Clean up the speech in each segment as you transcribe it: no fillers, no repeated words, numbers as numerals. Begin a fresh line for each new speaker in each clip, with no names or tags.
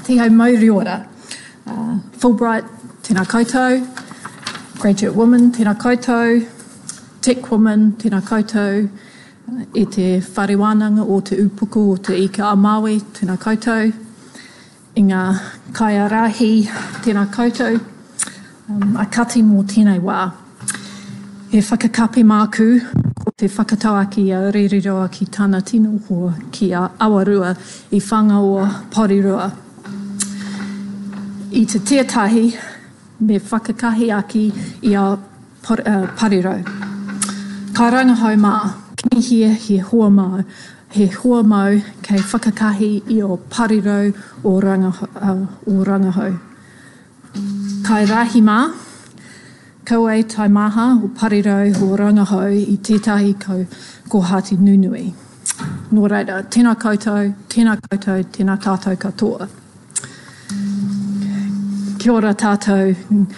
Te mauri ora. Fulbright, tēnā koutou. Graduate woman, tēnā koutou. Tech woman, tēnā koutou. E te whare wānanga o te upuku o te ika a Māui, tēnā koutou. I ngā kaiarahi, tēnā koutou. A kati mō tēnei wā. He whakakape māku ko te whakatauaki a Reriroa ki tāna tino hoa ki a Awarua I whanga o Porirua. I te tiatahi me whakakahi aki I a Parirau. Ka rangahau mā, kini hia he hoa mau kei whakakahi I o Parirau o rangahau. Kai rahi mā, kaue tai maha o Parirau o rangahau I tētahi kohati nunui. Nō reira, tēnā koutou, tēnā tātou katoa. Kia ora tātou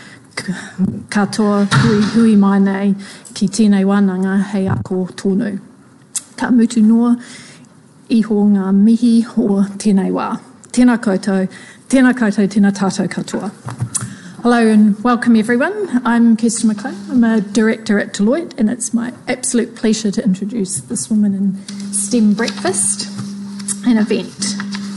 katoa, hui mai nei ki tēnei wānanga hei ako tōnu. Ka mutu noa iho ngā mihi o tēnei wā. Tēnā koutou, tēnā tātou katoa. Hello and welcome everyone. I'm Kirsten McLean. I'm a director at Deloitte and it's my absolute pleasure to introduce this Women in STEM breakfast and event.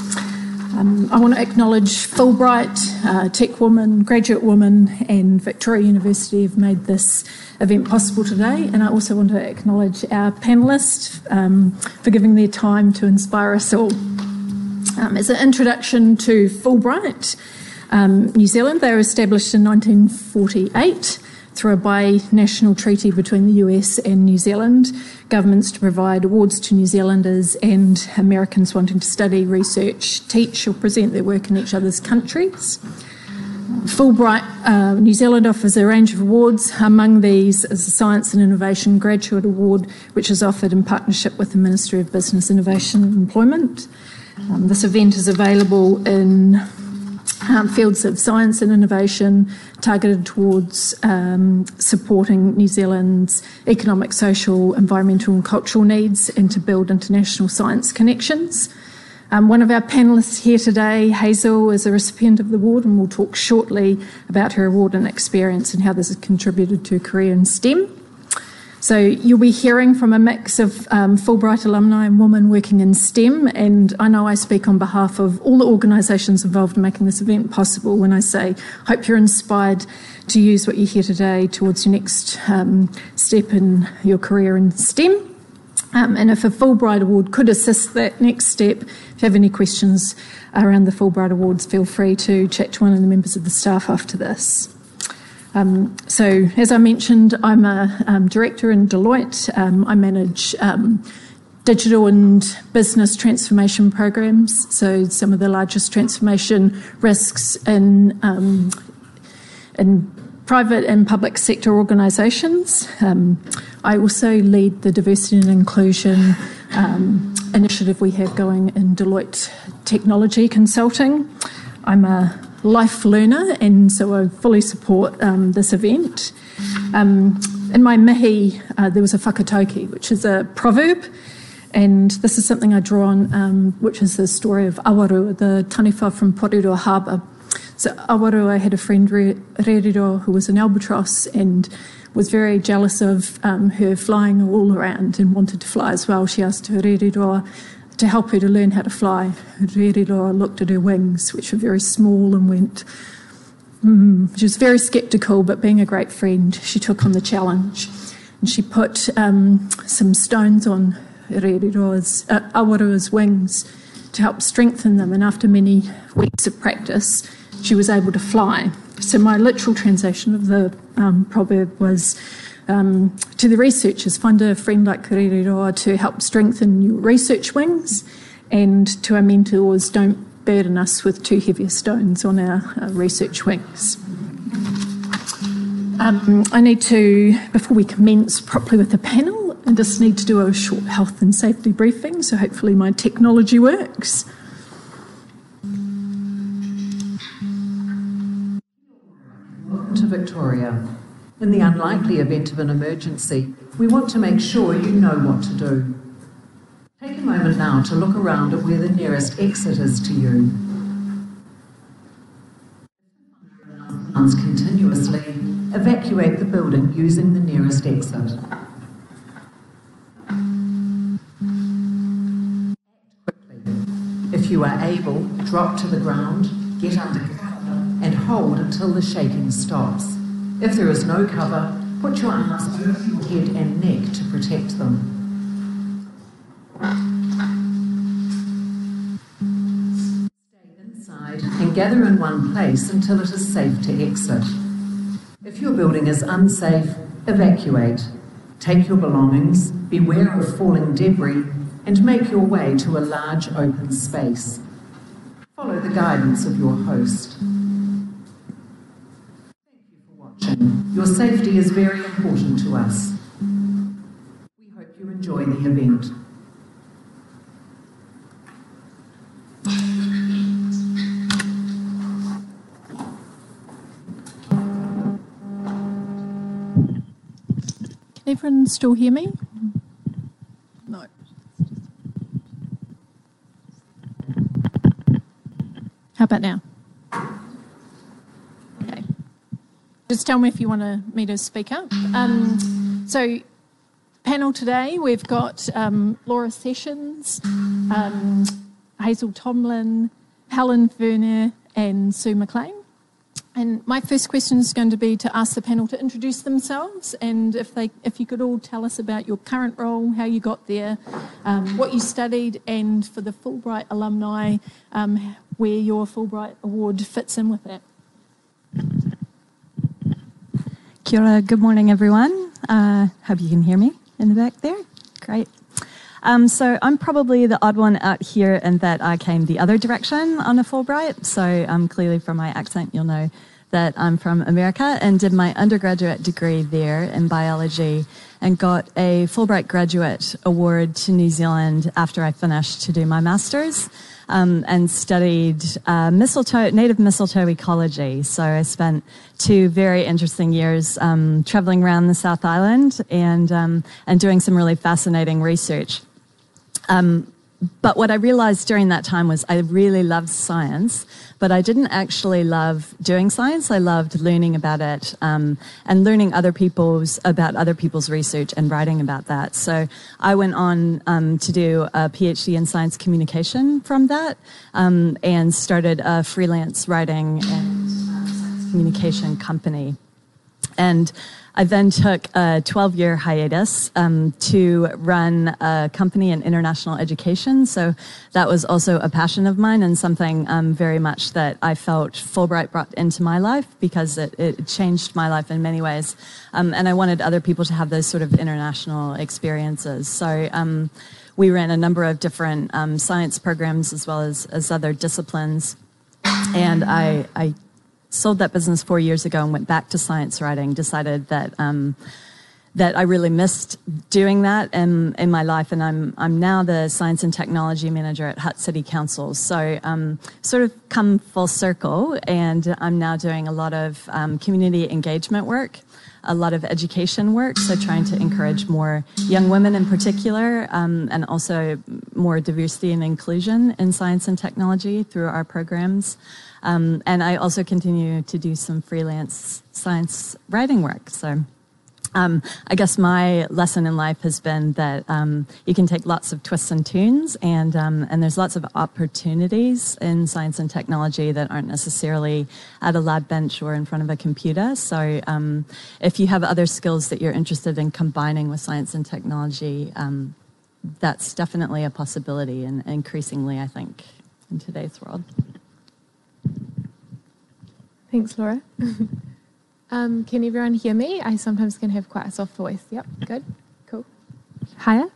I want to acknowledge Fulbright, Tech Woman, Graduate Woman and Victoria University have made this event possible today, and I also want to acknowledge our panellists for giving their time to inspire us all. As an introduction to Fulbright, New Zealand, they were established in 1948 through a bi-national treaty between the US and New Zealand governments to provide awards to New Zealanders and Americans wanting to study, research, teach or present their work in each other's countries. Fulbright New Zealand offers a range of awards. Among these is the Science and Innovation Graduate Award, which is offered in partnership with the Ministry of Business, Innovation and Employment. This event is available in fields of science and innovation targeted towards supporting New Zealand's economic, social, environmental and cultural needs and to build international science connections. One of our panellists here today, Hazel, is a recipient of the award and we'll talk shortly about her award and experience and how this has contributed to her career in STEM. So you'll be hearing from a mix of Fulbright alumni and women working in STEM, and I know I speak on behalf of all the organisations involved in making this event possible when I say, hope you're inspired to use what you hear today towards your next step in your career in STEM. And if a Fulbright Award could assist that next step, if you have any questions around the Fulbright Awards, feel free to chat to one of the members of the staff after this. So, as I mentioned, I'm a director in Deloitte. I manage digital and business transformation programs, so some of the largest transformation risks in private and public sector organisations. I also lead the diversity and inclusion initiative we have going in Deloitte Technology Consulting. I'm a life learner, and so I fully support this event. In my mihi, there was a whakatauki, which is a proverb, and this is something I draw on, which is the story of Awarua, the taniwha from Porirua Harbour. So Awarua had a friend, Reriroa, who was an albatross and was very jealous of her flying all around and wanted to fly as well. She asked her Reriroa to help her to learn how to fly. Reriroa looked at her wings, which were very small, and went, She was very sceptical, but being a great friend, she took on the challenge. And she put some stones on Awarua's wings to help strengthen them. And after many weeks of practice, she was able to fly. So my literal translation of the proverb was, to the researchers, find a friend like Reriroa to help strengthen your research wings, and to our mentors, don't burden us with too heavy stones on our research wings. I need to, before we commence properly with the panel, I just need to do a short health and safety briefing, so hopefully my technology works.
Welcome to Victoria. In the unlikely event of an emergency, we want to make sure you know what to do. Take a moment now to look around at where the nearest exit is to you. sounds continuously, evacuate the building using the nearest exit. If you are able, drop to the ground, get under cover, and hold until the shaking stops. If there is no cover, put your arms over your head and neck to protect them. Stay inside and gather in one place until it is safe to exit. If your building is unsafe, evacuate. Take your belongings, beware of falling debris, and make your way to a large open space. Follow the guidance of your host. Thank you for watching. Your safety is very important to us. We hope you enjoy the event.
Can everyone still hear me? No. How about now? Okay. Just tell me if you want me to speak up. So, panel today, we've got Laura Sessions, Hazel Tomlin, Helen Werner, and Sue McLean. And my first question is going to be to ask the panel to introduce themselves, and if you could all tell us about your current role, how you got there, what you studied, and for the Fulbright alumni, where your Fulbright Award fits in with that.
Kia ora, good morning everyone. Hope you can hear me in the back there. Great. So I'm probably the odd one out here in that I came the other direction on a Fulbright. So clearly from my accent, you'll know that I'm from America and did my undergraduate degree there in biology and got a Fulbright Graduate Award to New Zealand after I finished to do my master's and studied native mistletoe ecology. So I spent 2 very interesting years traveling around the South Island and doing some really fascinating research. But what I realized during that time was I really loved science, but I didn't actually love doing science. I loved learning about it and learning about other people's research and writing about that. So I went on to do a PhD in science communication from that and started a freelance writing and science communication company. And I then took a 12-year hiatus to run a company in international education. So that was also a passion of mine and something very much that I felt Fulbright brought into my life because it changed my life in many ways. And I wanted other people to have those sort of international experiences. So we ran a number of different science programs as well as other disciplines. And I sold that business 4 years ago and went back to science writing, decided that that I really missed doing that in my life, and I'm now the Science and Technology Manager at Hutt City Council. So sort of come full circle, and I'm now doing a lot of community engagement work, a lot of education work, so trying to encourage more young women in particular, and also more diversity and inclusion in science and technology through our programs. And I also continue to do some freelance science writing work. So I guess my lesson in life has been that you can take lots of twists and turns, and there's lots of opportunities in science and technology that aren't necessarily at a lab bench or in front of a computer. So if you have other skills that you're interested in combining with science and technology, that's definitely a possibility, and increasingly, I think, in today's world.
Thanks, Laura. Can everyone hear me? I sometimes can have quite a soft voice. Yep, good, cool. Hiya.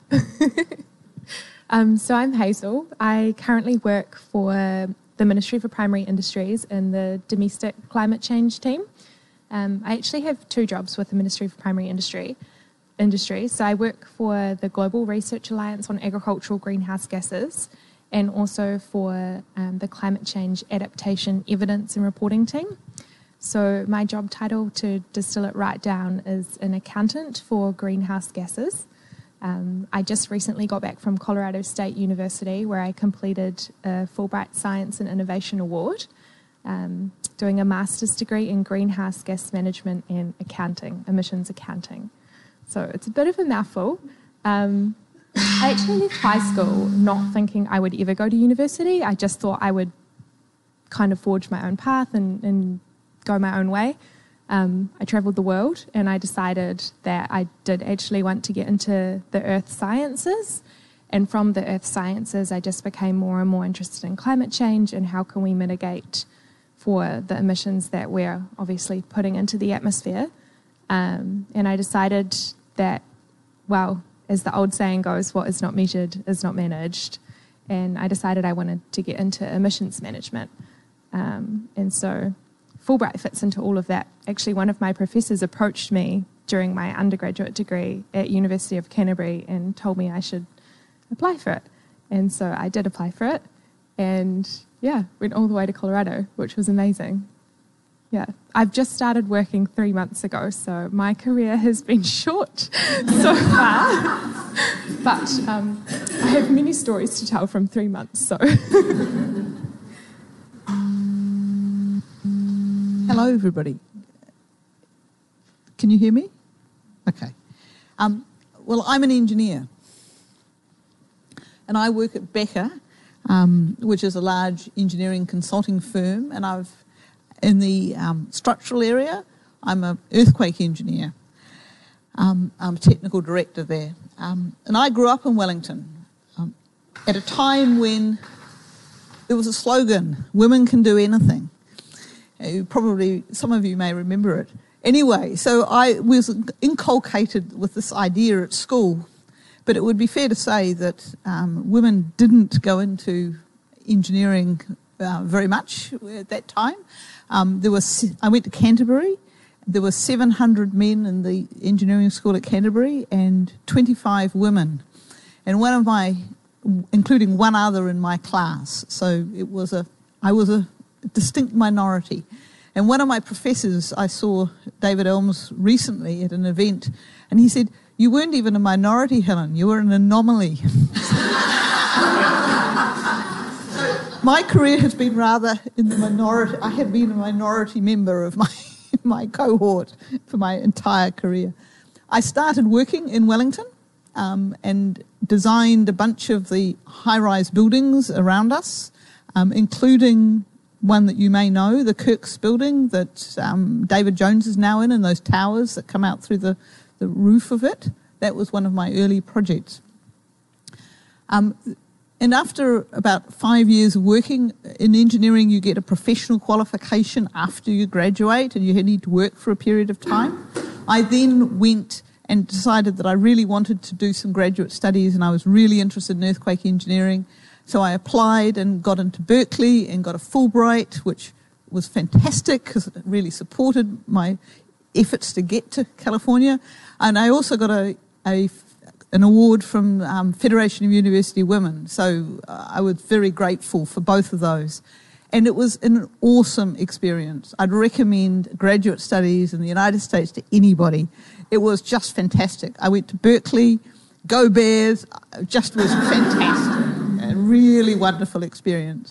So I'm Hazel. I currently work for the Ministry for Primary Industries in the domestic climate change team. I actually have 2 jobs with the Ministry for Primary Industry. So I work for the Global Research Alliance on Agricultural Greenhouse Gases, and also for the Climate Change Adaptation Evidence and Reporting team. So my job title, to distill it right down, is an accountant for greenhouse gases. I just recently got back from Colorado State University, where I completed a Fulbright Science and Innovation Award. doing a master's degree in greenhouse gas management and accounting, emissions accounting. So it's a bit of a mouthful. I actually left high school not thinking I would ever go to university. I just thought I would kind of forge my own path and go my own way. I travelled the world, and I decided that I did actually want to get into the earth sciences. And from the earth sciences, I just became more and more interested in climate change and how can we mitigate for the emissions that we're obviously putting into the atmosphere. And I decided that, well, as the old saying goes, what is not measured is not managed. And I decided I wanted to get into emissions management. And so Fulbright fits into all of that. Actually, one of my professors approached me during my undergraduate degree at University of Canterbury and told me I should apply for it. And so I did apply for it. And yeah, went all the way to Colorado, which was amazing. Yeah, I've just started working 3 months ago, so my career has been short so far. But I have many stories to tell from 3 months, so.
Hello, everybody. Can you hear me? Okay. Well, I'm an engineer, and I work at Becker, which is a large engineering consulting firm, and in the structural area, I'm an earthquake engineer. I'm a technical director there. And I grew up in Wellington at a time when there was a slogan, women can do anything. Probably some of you may remember it. Anyway, so I was inculcated with this idea at school, but it would be fair to say that women didn't go into engineering very much at that time. I went to Canterbury. There were 700 men in the engineering school at Canterbury and 25 women, and including one other in my class. So I was a distinct minority. And one of my professors, I saw David Elms recently at an event, and he said, "You weren't even a minority, Helen. You were an anomaly." My career has been rather in the minority. I have been a minority member of my cohort for my entire career. I started working in Wellington and designed a bunch of the high-rise buildings around us, including one that you may know, the Kirks building that David Jones is now in, and those towers that come out through the roof of it. That was one of my early projects. And after about 5 years of working in engineering, you get a professional qualification after you graduate, and you need to work for a period of time. I then went and decided that I really wanted to do some graduate studies, and I was really interested in earthquake engineering. So I applied and got into Berkeley and got a Fulbright, which was fantastic because it really supported my efforts to get to California. And I also got an award from Federation of University Women. So I was very grateful for both of those. And it was an awesome experience. I'd recommend graduate studies in the United States to anybody. It was just fantastic. I went to Berkeley, go Bears, just was fantastic. A really wonderful experience.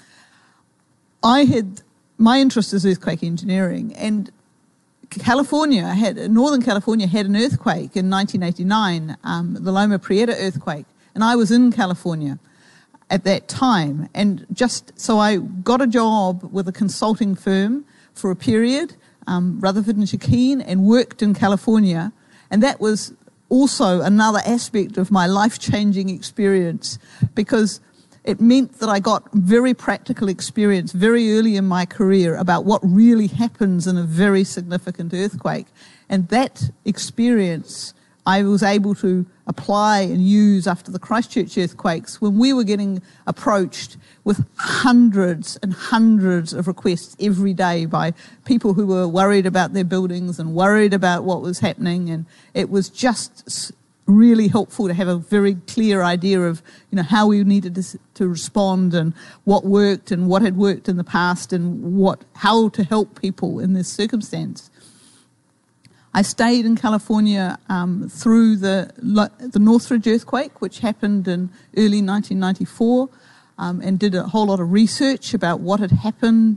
My interest is earthquake engineering, and Northern California had an earthquake in 1989, the Loma Prieta earthquake, and I was in California at that time. And so I got a job with a consulting firm for a period, Rutherford and Shakeen, and worked in California, and that was also another aspect of my life-changing experience because it meant that I got very practical experience very early in my career about what really happens in a very significant earthquake. And that experience I was able to apply and use after the Christchurch earthquakes when we were getting approached with hundreds and hundreds of requests every day by people who were worried about their buildings and worried about what was happening. And it was just really helpful to have a very clear idea of, how we needed to respond and what worked and what had worked in the past and how to help people in this circumstance. I stayed in California through the Northridge earthquake, which happened in early 1994, and did a whole lot of research about what had happened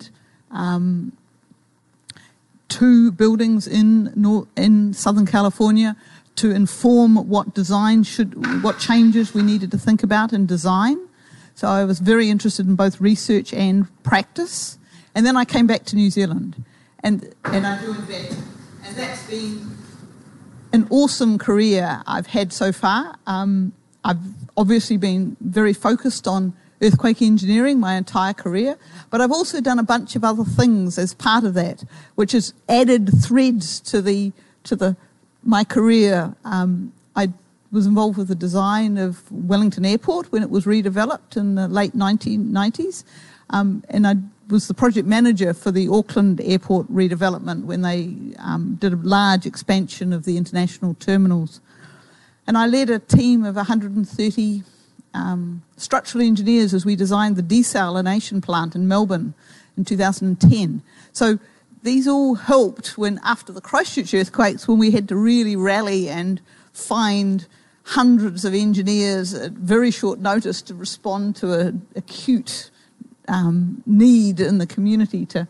2 buildings in Southern California to inform what changes we needed to think about in design. So I was very interested in both research and practice. And then I came back to New Zealand and I joined VETA. And that's been an awesome career I've had so far. I've obviously been very focused on earthquake engineering my entire career, but I've also done a bunch of other things as part of that, which has added threads to my career. I was involved with the design of Wellington Airport when it was redeveloped in the late 1990s, and I was the project manager for the Auckland Airport redevelopment when they did a large expansion of the international terminals. And I led a team of 130 structural engineers as we designed the desalination plant in Melbourne in 2010. So these all helped when, after the Christchurch earthquakes, when we had to really rally and find hundreds of engineers at very short notice to respond to an acute need in the community to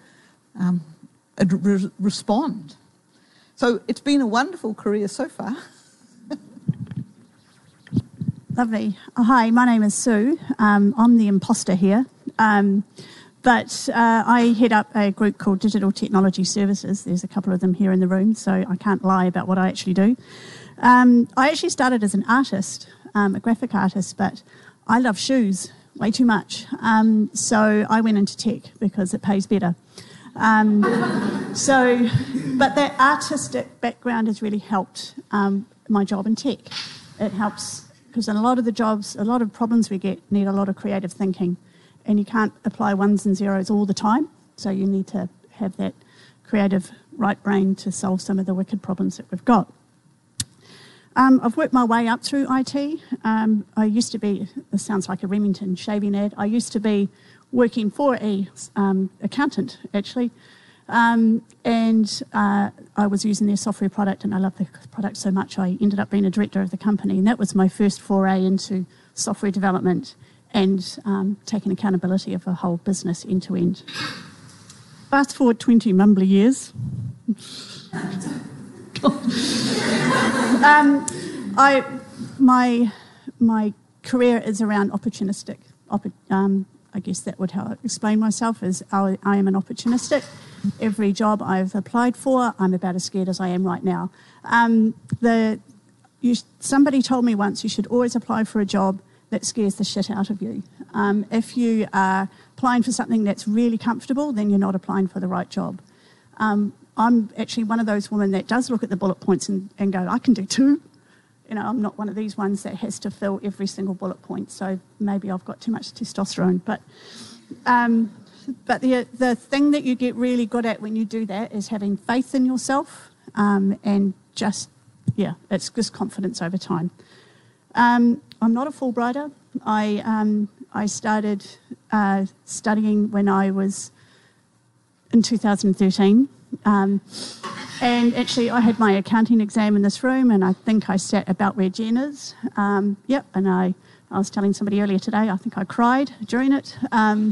respond. So it's been a wonderful career so far.
Lovely. Oh, hi, my name is Sue. I'm the imposter here. But I head up a group called Digital Technology Services. There's a couple of them here in the room, so I can't lie about what I actually do. I actually started as an artist, a graphic artist, but I love shoes way too much. So I went into tech because it pays better. But that artistic background has really helped my job in tech. It helps because in a lot of the jobs, a lot of problems we get need a lot of creative thinking, and you can't apply ones and zeros all the time, so you need to have that creative right brain to solve some of the wicked problems that we've got. I've worked my way up through IT. I used to be, this sounds like a Remington shaving ad, I used to be working for a accountant, actually, and I was using their software product, and I loved the product so much I ended up being a director of the company, and that was my first foray into software development and taking accountability of a whole business end to end. Fast forward 20 mumbly years. My career is around opportunistic. I guess that would help explain myself, as I am an opportunistic. Every job I've applied for, I'm about as scared as I am right now. Somebody told me once you should always apply for a job that scares the shit out of you. If you are applying for something that's really comfortable, then you're not applying for the right job. I'm actually one of those women that does look at the bullet points and go, I can do 2. You know, I'm not one of these ones that has to fill every single bullet point, so maybe I've got too much testosterone. But the thing that you get really good at when you do that is having faith in yourself and just, it's just confidence over time. I'm not a Fulbrighter. I started studying when I was in 2013. And actually, I had my accounting exam in this room, and I think I sat about where Jen is. And I was telling somebody earlier today, I think I cried during it. And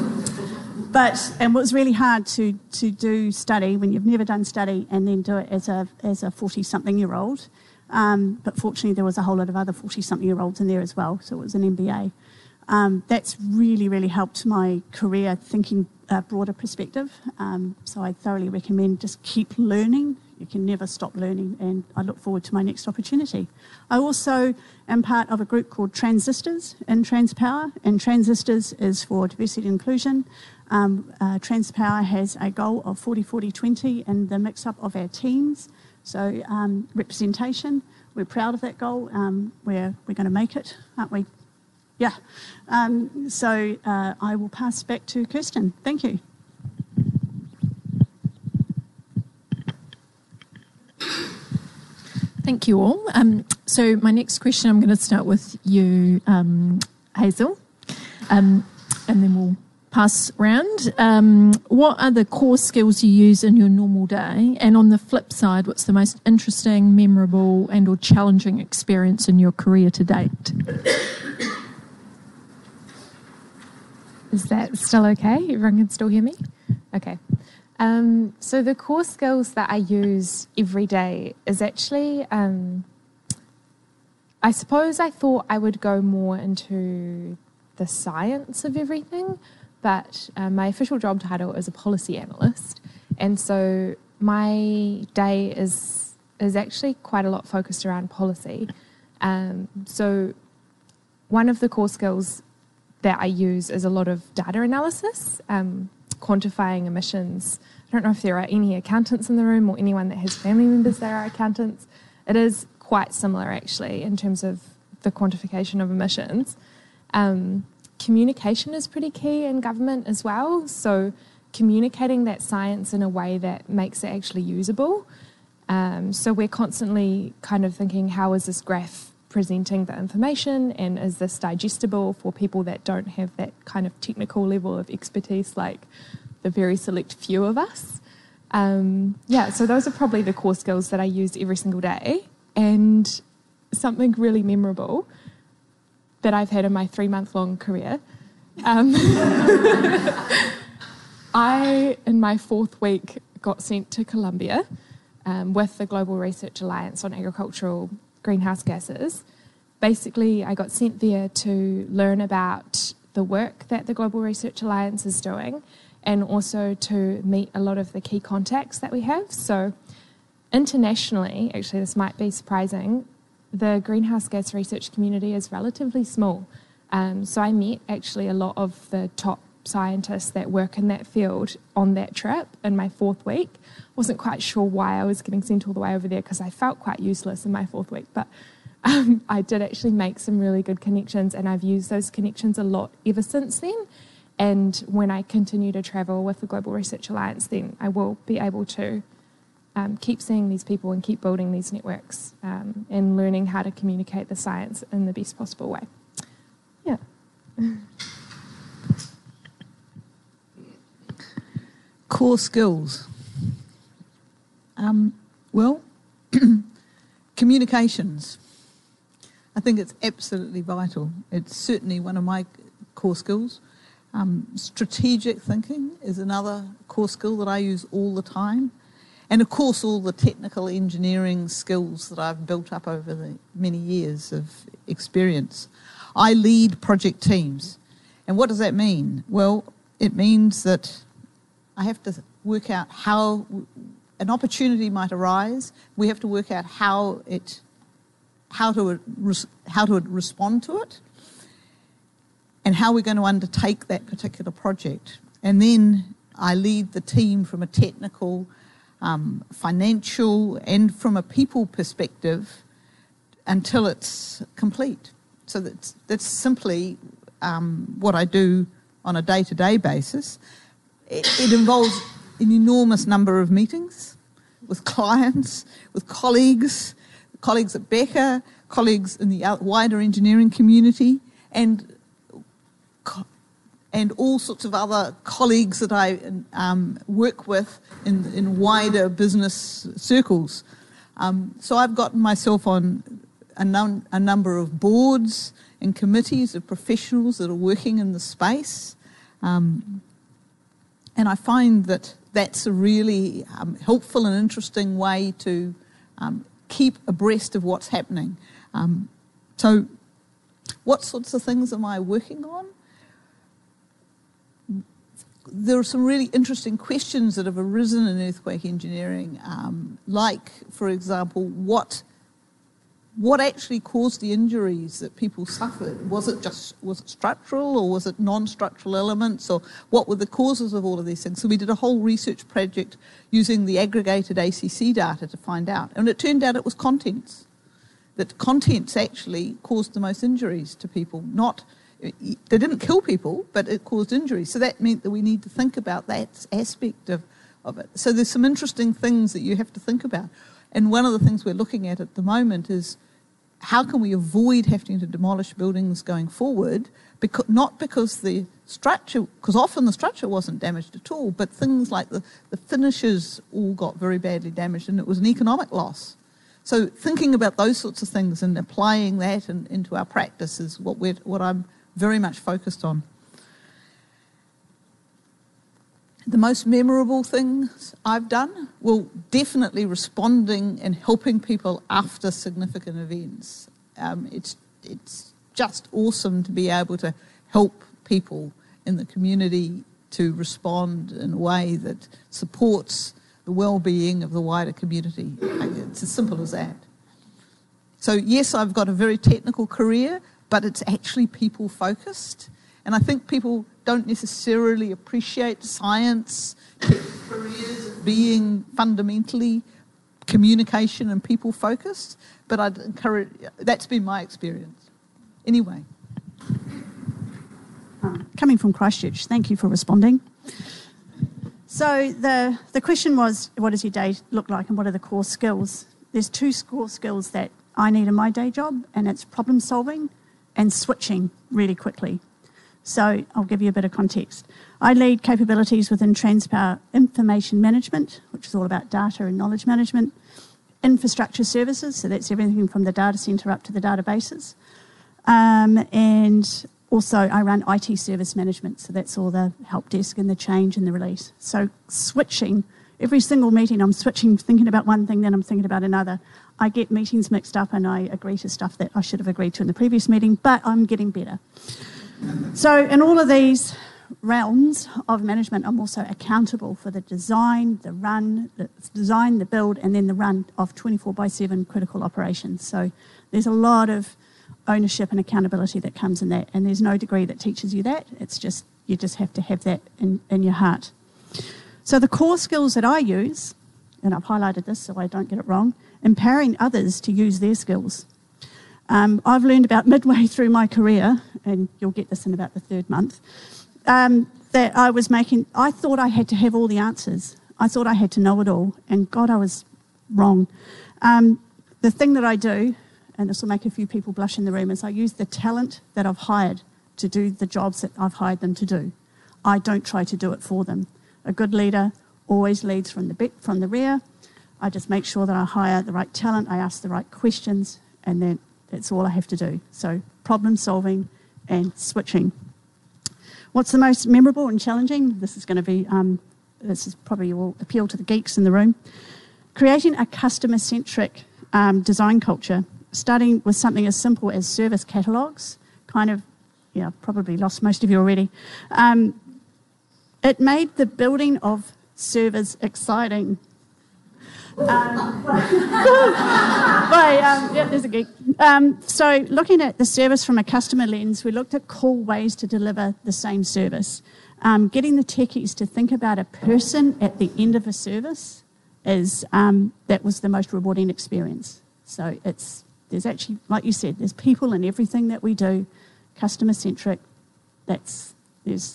it was really hard to do study when you've never done study and then do it as a 40-something-year-old. But fortunately, there was a whole lot of other 40-something-year-olds in there as well, so it was an MBA. That's really, really helped my career thinking a broader perspective. So I thoroughly recommend just keep learning. You can never stop learning, and I look forward to my next opportunity. I also am part of a group called Transistors in Transpower, and Transistors is for diversity and inclusion. Transpower has a goal of 40-40-20 in the mix-up of our teams. So representation, we're proud of that goal. We're going to make it, aren't we? Yeah. So I will pass back to Kirsten. Thank you.
Thank you all. So my next question, I'm going to start with you, Hazel, and then we'll pass round. What are the core skills you use in your normal day? And on the flip side, what's the most interesting, memorable and or challenging experience in your career to date?
Is that still okay? Everyone can still hear me? Okay. So the core skills that I use every day is actually, I suppose I thought I would go more into the science of everything, but my official job title is a policy analyst. And so my day is actually quite a lot focused around policy. So one of the core skills that I use is a lot of data analysis, quantifying emissions. I don't know if there are any accountants in the room or anyone that has family members that are accountants. It is quite similar, actually, in terms of the quantification of emissions. Communication is pretty key in government as well. So communicating that science in a way that makes it actually usable. So we're constantly kind of thinking, how is this graph presenting the information, and is this digestible for people that don't have that kind of technical level of expertise like the very select few of us. So those are probably the core skills that I use every single day. And something really memorable that I've had in my 3-month-long career. I, in my 4th week, got sent to Colombia with the Global Research Alliance on Agricultural Greenhouse Gases. Basically, I got sent there to learn about the work that the Global Research Alliance is doing, and also to meet a lot of the key contacts that we have. So internationally, actually this might be surprising, the greenhouse gas research community is relatively small. So I met actually a lot of the top scientists that work in that field on that trip in my 4th week. Wasn't quite sure why I was getting sent all the way over there, because I felt quite useless in my 4th week, but I did actually make some really good connections, and I've used those connections a lot ever since then. And when I continue to travel with the Global Research Alliance, then I will be able to keep seeing these people and keep building these networks and learning how to communicate the science in the best possible way. Yeah.
Core skills. Communications. I think it's absolutely vital. It's certainly one of my core skills. Strategic thinking is another core skill that I use all the time. And of course, all the technical engineering skills that I've built up over the many years of experience. I lead project teams. And what does that mean? Well, it means that I have to work out how an opportunity might arise. We have to work out how to respond to it, and how we're going to undertake that particular project. And then I lead the team from a technical, financial, and from a people perspective until it's complete. So that's simply what I do on a day-to-day basis. It involves an enormous number of meetings with clients, with colleagues at Becker, colleagues in the wider engineering community, and all sorts of other colleagues that I work with in wider business circles. So I've gotten myself on a number of boards and committees of professionals that are working in the space. And I find that that's a really helpful and interesting way to keep abreast of what's happening. So what sorts of things am I working on? There are some really interesting questions that have arisen in earthquake engineering, like, for example, what actually caused the injuries that people suffered? Was it structural, or was it non-structural elements, or what were the causes of all of these things? So we did a whole research project using the aggregated ACC data to find out, and it turned out it was contents. That contents actually caused the most injuries to people. They didn't kill people, but it caused injuries. So that meant that we need to think about that aspect of it. So there's some interesting things that you have to think about. And one of the things we're looking at the moment is how can we avoid having to demolish buildings going forward, not because the structure, because often the structure wasn't damaged at all, but things like the finishes all got very badly damaged, and it was an economic loss. So thinking about those sorts of things and applying that into our practice is what I'm very much focused on. The most memorable things I've done, well, definitely responding and helping people after significant events. It's just awesome to be able to help people in the community to respond in a way that supports the well-being of the wider community. It's as simple as that. So yes, I've got a very technical career, but it's actually people-focused. And I think people don't necessarily appreciate science careers being fundamentally communication and people-focused, but I'd encourage, that's been my experience. Anyway.
Coming from Christchurch, thank you for responding. So the question was, what does your day look like and what are the core skills? There's two core skills that I need in my day job, and it's problem solving and switching really quickly. So I'll give you a bit of context. I lead capabilities within Transpower Information Management, which is all about data and knowledge management, infrastructure services, so that's everything from the data centre up to the databases, and also I run IT service management, so that's all the help desk and the change and the release. So switching, every single meeting I'm switching, thinking about one thing, then I'm thinking about another. I get meetings mixed up and I agree to stuff that I should have agreed to in the previous meeting, but I'm getting better. So in all of these realms of management, I'm also accountable for the design, the build, and then the run of 24/7 critical operations. So there's a lot of ownership and accountability that comes in that, and there's no degree that teaches you that. It's just, you just have to have that in your heart. So the core skills that I use, and I've highlighted this so I don't get it wrong, empowering others to use their skills. I've learned about midway through my career, and you'll get this in about the third month, that I thought I had to have all the answers. I thought I had to know it all, and God, I was wrong. The thing that I do, and this will make a few people blush in the room, is I use the talent that I've hired to do the jobs that I've hired them to do. I don't try to do it for them. A good leader always leads from the rear. I just make sure that I hire the right talent, I ask the right questions, and then that's all I have to do. So problem solving and switching. What's the most memorable and challenging? This is probably will appeal to the geeks in the room. Creating a customer-centric design culture, starting with something as simple as service catalogues, probably lost most of you already. It made the building of servers exciting. There's a geek. So looking at the service from a customer lens, we looked at cool ways to deliver the same service. Getting the techies to think about a person at the end of a service that was the most rewarding experience. So there's actually, like you said, there's people in everything that we do, customer centric. That's it.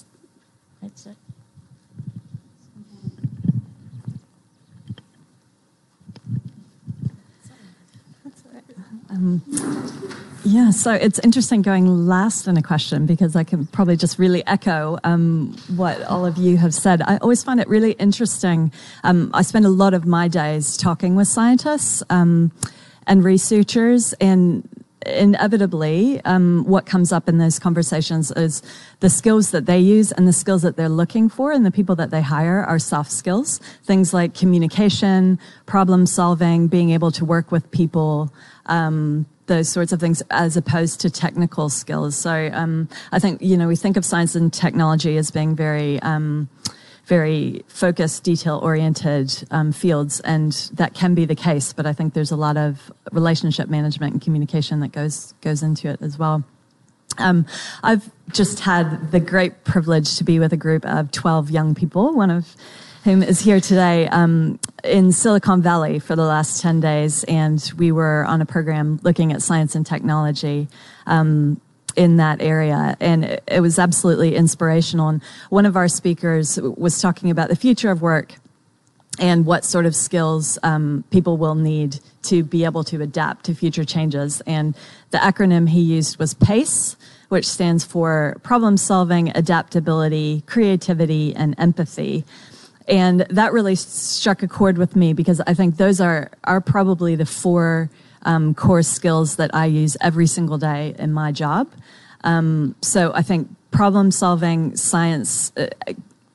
So it's interesting going last in a question because I can probably just really echo what all of you have said. I always find it really interesting. I spend a lot of my days talking with scientists and researchers, and inevitably what comes up in those conversations is the skills that they use and the skills that they're looking for, and the people that they hire are soft skills, things like communication, problem solving, being able to work with people, those sorts of things, as opposed to technical skills. So I think, we think of science and technology as being very focused, detail-oriented fields, and that can be the case, but I think there's a lot of relationship management and communication that goes into it as well. I've just had the great privilege to be with a group of 12 young people, one of whom is here today, in Silicon Valley for the last 10 days, and we were on a program looking at science and technology in that area, and it was absolutely inspirational. And one of our speakers was talking about the future of work and what sort of skills people will need to be able to adapt to future changes. And the acronym he used was PACE, which stands for problem solving, adaptability, creativity, and empathy. And that really struck a chord with me because I think those are probably the four core skills that I use every single day in my job. So I think problem solving, science,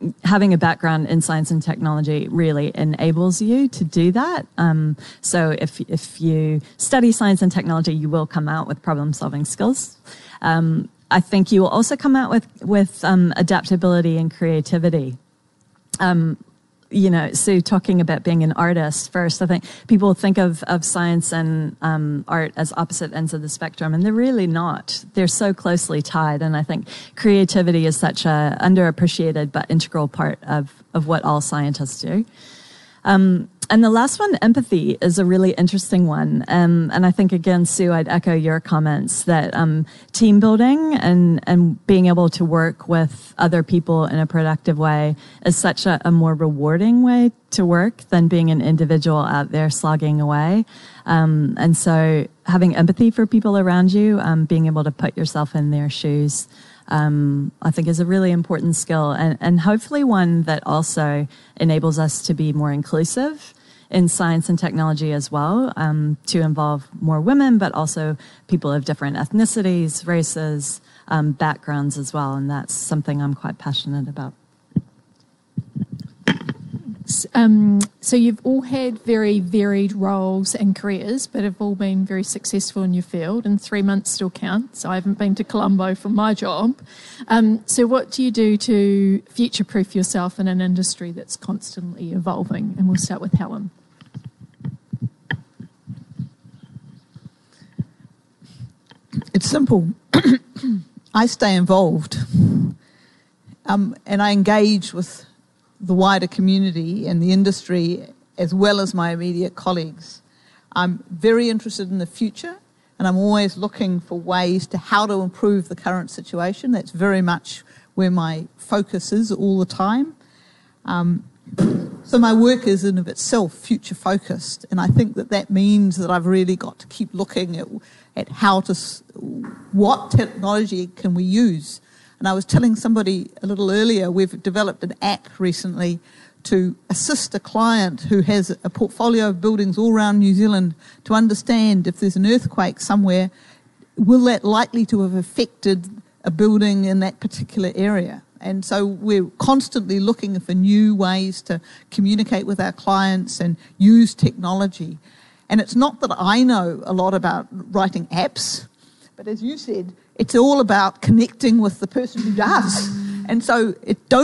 having a background in science and technology really enables you to do that. So if you study science and technology, you will come out with problem-solving skills. I think you will also come out with adaptability and creativity. Sue, talking about being an artist first, I think people think of science and art as opposite ends of the spectrum, and they're really not. They're so closely tied, and I think creativity is such a underappreciated but integral part of what all scientists do. And the last one, empathy, is a really interesting one. And I think, again, Sue, I'd echo your comments that team building and being able to work with other people in a productive way is such a more rewarding way to work than being an individual out there slogging away. And so having empathy for people around you, being able to put yourself in their shoes, I think is a really important skill, and hopefully one that also enables us to be more inclusive in science and technology as well, to involve more women, but also people of different ethnicities, races, backgrounds as well, and that's something I'm quite passionate about.
So you've all had very varied roles and careers, but have all been very successful in your field, and 3 months still counts. I haven't been to Colombo for my job. So what do you do to future-proof yourself in an industry that's constantly evolving? And we'll start with Helen.
It's simple. I stay involved, and I engage with the wider community and the industry as well as my immediate colleagues. I'm very interested in the future, and I'm always looking for ways to how to improve the current situation. That's very much where my focus is all the time. So my work is in of itself future focused, and I think that means that I've really got to keep looking at what technology can we use. And I was telling somebody a little earlier, we've developed an app recently to assist a client who has a portfolio of buildings all around New Zealand to understand if there's an earthquake somewhere, will that likely to have affected a building in that particular area? And so we're constantly looking for new ways to communicate with our clients and use technology. And it's not that I know a lot about writing apps, but as you said, it's all about connecting with the person who does. And so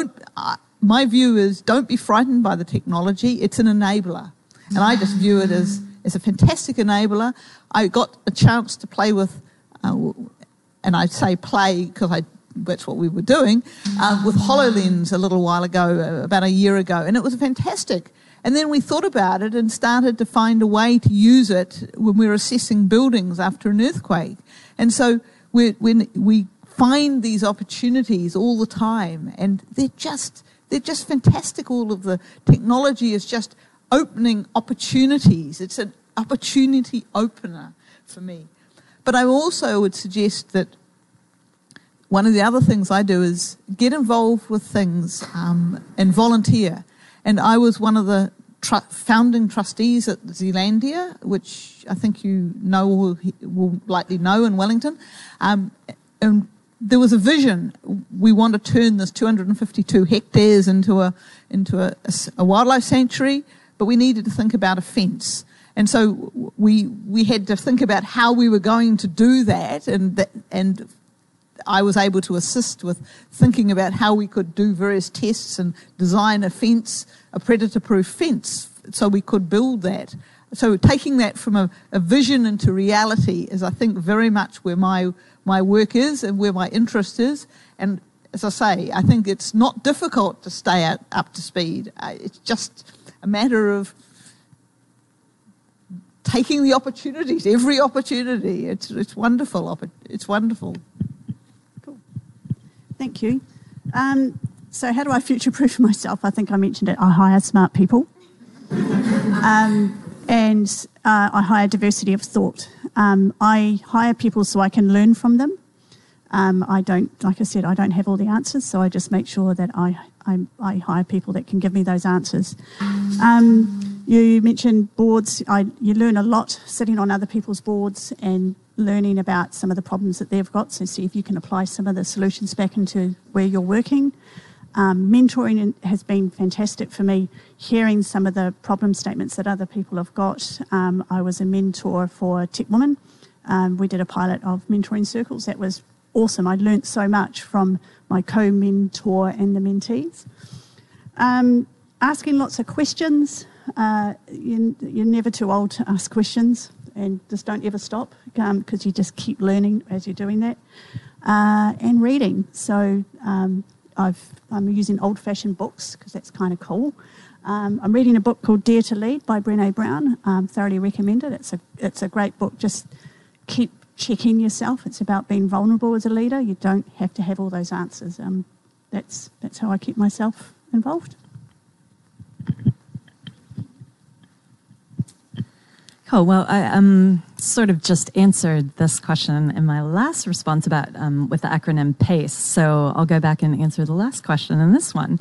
my view is don't be frightened by the technology. It's an enabler. And I just view it as a fantastic enabler. I got a chance to play with, and I say play because that's what we were doing, with HoloLens a little while ago, about a year ago. And it was fantastic. And then we thought about it and started to find a way to use it when we were assessing buildings after an earthquake. And so when we find these opportunities all the time, and they're just fantastic. All of the technology is just opening opportunities. It's an opportunity opener for me. But I also would suggest that one of the other things I do is get involved with things and volunteer. And I was one of the founding trustees at Zealandia, which I think you know or will likely know in Wellington. And there was a vision. We want to turn this 252 hectares into a wildlife sanctuary, but we needed to think about a fence. And so we had to think about how we were going to do that, and I was able to assist with thinking about how we could do various tests and design a fence, a predator-proof fence, so we could build that. So taking that from a vision into reality is, I think, very much where my work is and where my interest is. And as I say, I think it's not difficult to stay up to speed. It's just a matter of taking the opportunities, every opportunity. It's wonderful. It's wonderful.
Thank you. So how do I future-proof myself? I think I mentioned it. I hire smart people. And I hire diversity of thought. I hire people so I can learn from them. I don't have all the answers, so I just make sure that I hire people that can give me those answers. You mentioned boards. You learn a lot sitting on other people's boards and learning about some of the problems that they've got, so see if you can apply some of the solutions back into where you're working. Mentoring has been fantastic for me, hearing some of the problem statements that other people have got. I was a mentor for Tech Women. We did a pilot of mentoring circles. That was awesome. I learnt so much from my co-mentor and the mentees. Asking lots of questions. You're never too old to ask questions, and just don't ever stop, because you just keep learning as you're doing that. And reading. So I'm using old-fashioned books because that's kind of cool. I'm reading a book called Dare to Lead by Brené Brown. Thoroughly recommend it. It's a great book. Just keep checking yourself. It's about being vulnerable as a leader. You don't have to have all those answers. That's how I keep myself involved.
Cool. Well, I sort of just answered this question in my last response about with the acronym PACE. So I'll go back and answer the last question in this one.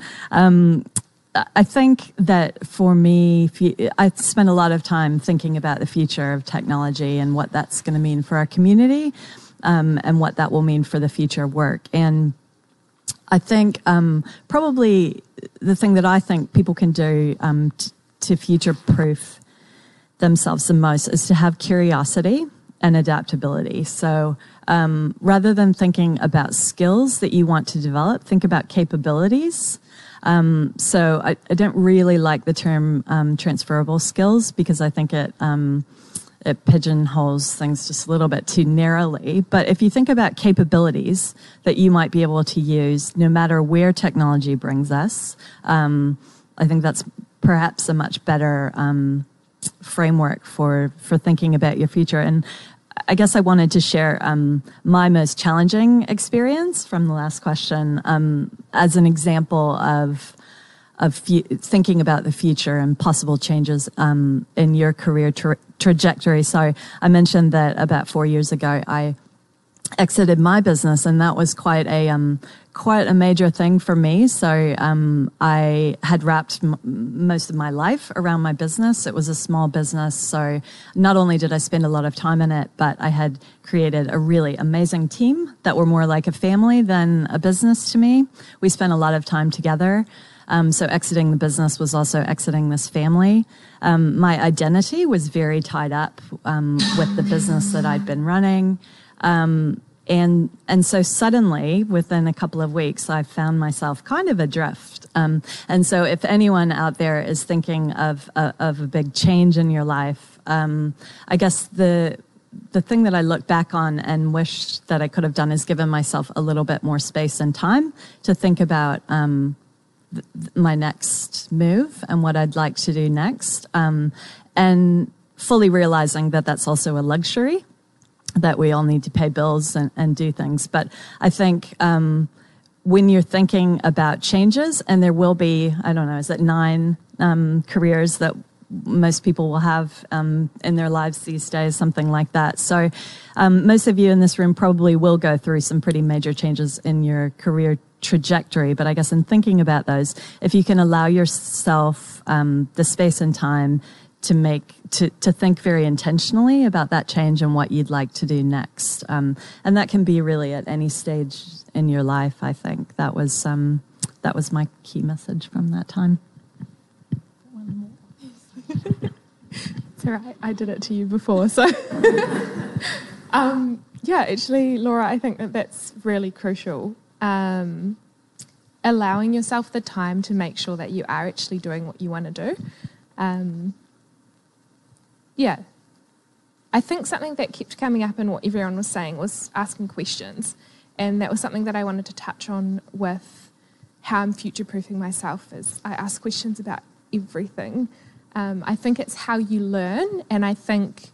I think that for me, I spend a lot of time thinking about the future of technology and what that's going to mean for our community, and what that will mean for the future of work. And I think probably the thing that I think people can do to future-proof themselves the most is to have curiosity and adaptability. So rather than thinking about skills that you want to develop, think about capabilities. So I don't really like the term transferable skills, because I think it pigeonholes things just a little bit too narrowly. But if you think about capabilities that you might be able to use no matter where technology brings us, I think that's perhaps a much better framework for thinking about your future. And I guess I wanted to share my most challenging experience from the last question as an example of thinking about the future and possible changes in your career trajectory. So I mentioned that about 4 years ago I exited my business, and that was quite a major thing for me. So I had wrapped most of my life around my business. It was a small business, so not only did I spend a lot of time in it, but I had created a really amazing team that were more like a family than a business to me. We spent a lot of time together. So exiting the business was also exiting this family. My identity was very tied up with the business that I'd been running. And so suddenly, within a couple of weeks, I found myself kind of adrift. And so if anyone out there is thinking of a big change in your life, I guess the thing that I look back on and wish that I could have done is given myself a little bit more space and time to think about my next move and what I'd like to do next, and fully realizing that that's also a luxury, that we all need to pay bills and do things. But I think when you're thinking about changes, and there will be, I don't know, is it 9 careers that most people will have in their lives these days, something like that. So most of you in this room probably will go through some pretty major changes in your career trajectory. But I guess in thinking about those, if you can allow yourself the space and time to think very intentionally about that change and what you'd like to do next. And that can be really at any stage in your life, I think. That was my key message from that time.
One more. It's all right. I did it to you before. So, yeah, actually, Laura, I think that's really crucial. Allowing yourself the time to make sure that you are actually doing what you want to do. Yeah, I think something that kept coming up in what everyone was saying was asking questions. And that was something that I wanted to touch on with how I'm future-proofing myself, is I ask questions about everything. I think it's how you learn, and I think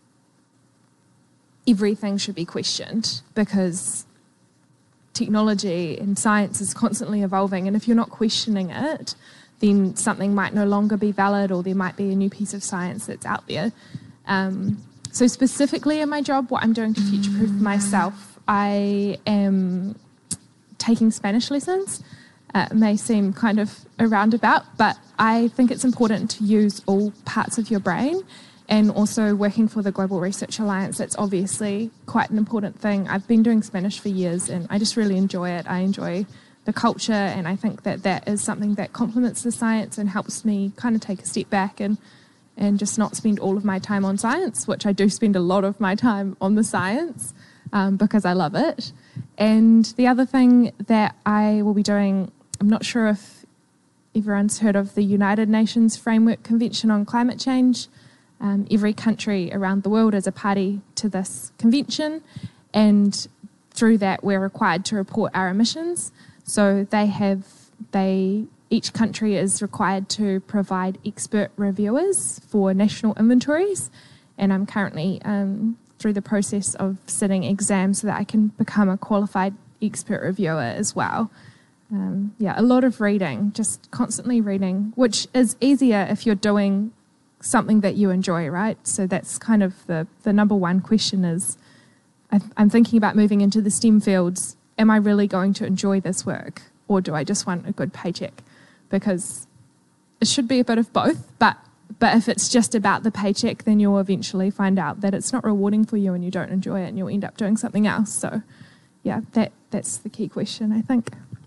everything should be questioned, because technology and science is constantly evolving, and if you're not questioning it, then something might no longer be valid, or there might be a new piece of science that's out there. So specifically in my job, what I'm doing to future-proof myself, I am taking Spanish lessons. It may seem kind of a roundabout, but I think it's important to use all parts of your brain, and also working for the Global Research Alliance, that's obviously quite an important thing. I've been doing Spanish for years, and I just really enjoy it. I enjoy the culture, and I think that is something that complements the science and helps me kind of take a step back and just not spend all of my time on science, which I do spend a lot of my time on the science because I love it. And the other thing that I will be doing, I'm not sure if everyone's heard of the United Nations Framework Convention on Climate Change. Every country around the world is a party to this convention, and through that we're required to report our emissions. So each country is required to provide expert reviewers for national inventories, and I'm currently through the process of sitting exams so that I can become a qualified expert reviewer as well. A lot of reading, just constantly reading, which is easier if you're doing something that you enjoy, right? So that's kind of the number one question is, I'm thinking about moving into the STEM fields. Am I really going to enjoy this work, or do I just want a good paycheck? Because it should be a bit of both, but if it's just about the paycheck, then you'll eventually find out that it's not rewarding for you and you don't enjoy it and you'll end up doing something else. So yeah, that's the key question, I think.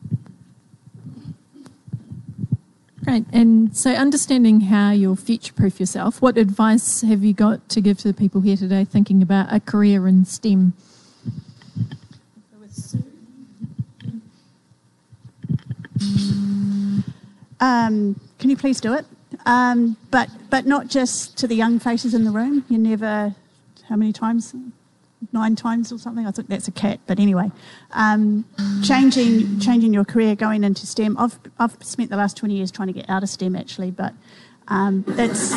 Great. And so understanding how you'll future-proof yourself, what advice have you got to give to the people here today thinking about a career in STEM?
Can you please do it? But not just to the young faces in the room. You never, how many times? 9 times or something. I think that's a cat, but anyway, changing your career, going into STEM. I've spent the last 20 years trying to get out of STEM actually, but that's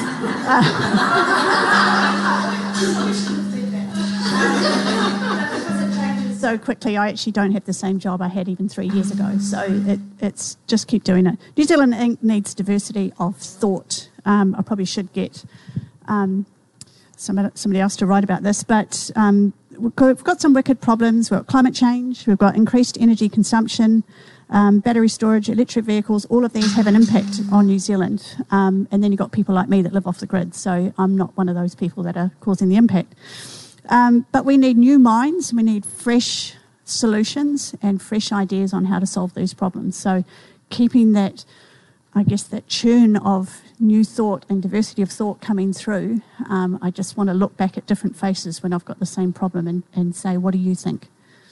so quickly. I actually don't have the same job I had even 3 years ago. So it's just keep doing it. New Zealand Inc. needs diversity of thought. I probably should get somebody else to write about this, but we've got some wicked problems. We've got climate change, we've got increased energy consumption, battery storage, electric vehicles. All of these have an impact on New Zealand. And then you've got people like me that live off the grid, so I'm not one of those people that are causing the impact. But we need new minds, we need fresh solutions and fresh ideas on how to solve these problems. So keeping that, I guess, that churn of new thought and diversity of thought coming through, I just want to look back at different faces when I've got the same problem and say, what do you think?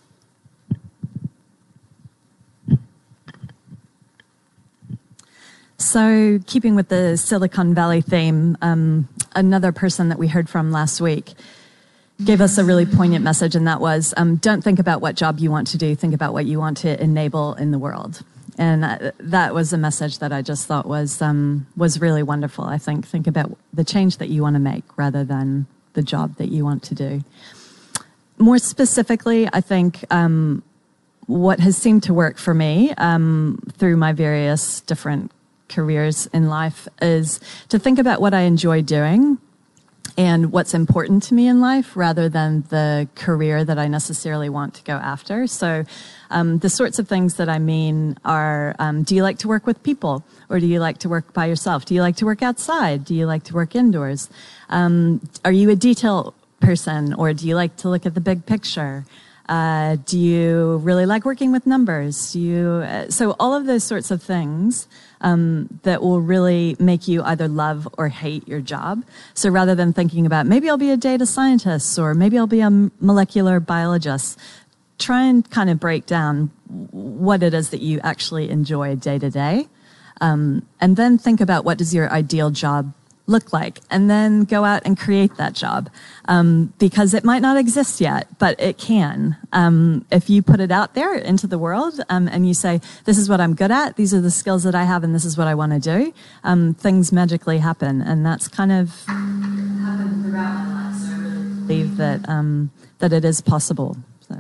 So keeping with the Silicon Valley theme, another person that we heard from last week gave us a really poignant message, and that was, don't think about what job you want to do, think about what you want to enable in the world. And that was a message that I just thought was really wonderful. I think about the change that you want to make rather than the job that you want to do. More specifically, I think what has seemed to work for me through my various different careers in life is to think about what I enjoy doing and what's important to me in life rather than the career that I necessarily want to go after. So the sorts of things that I mean are, do you like to work with people, or do you like to work by yourself? Do you like to work outside? Do you like to work indoors? Are you a detail person, or do you like to look at the big picture? Do you really like working with numbers? So all of those sorts of things that will really make you either love or hate your job. So rather than thinking about maybe I'll be a data scientist or maybe I'll be a molecular biologist, try and kind of break down what it is that you actually enjoy day to day. And then think about what does your ideal job look like, and then go out and create that job, because it might not exist yet, but it can. If you put it out there into the world and you say, this is what I'm good at, these are the skills that I have, and this is what I want to do, things magically happen. And that's kind of happened throughout my life, so I really believe that it is possible. So.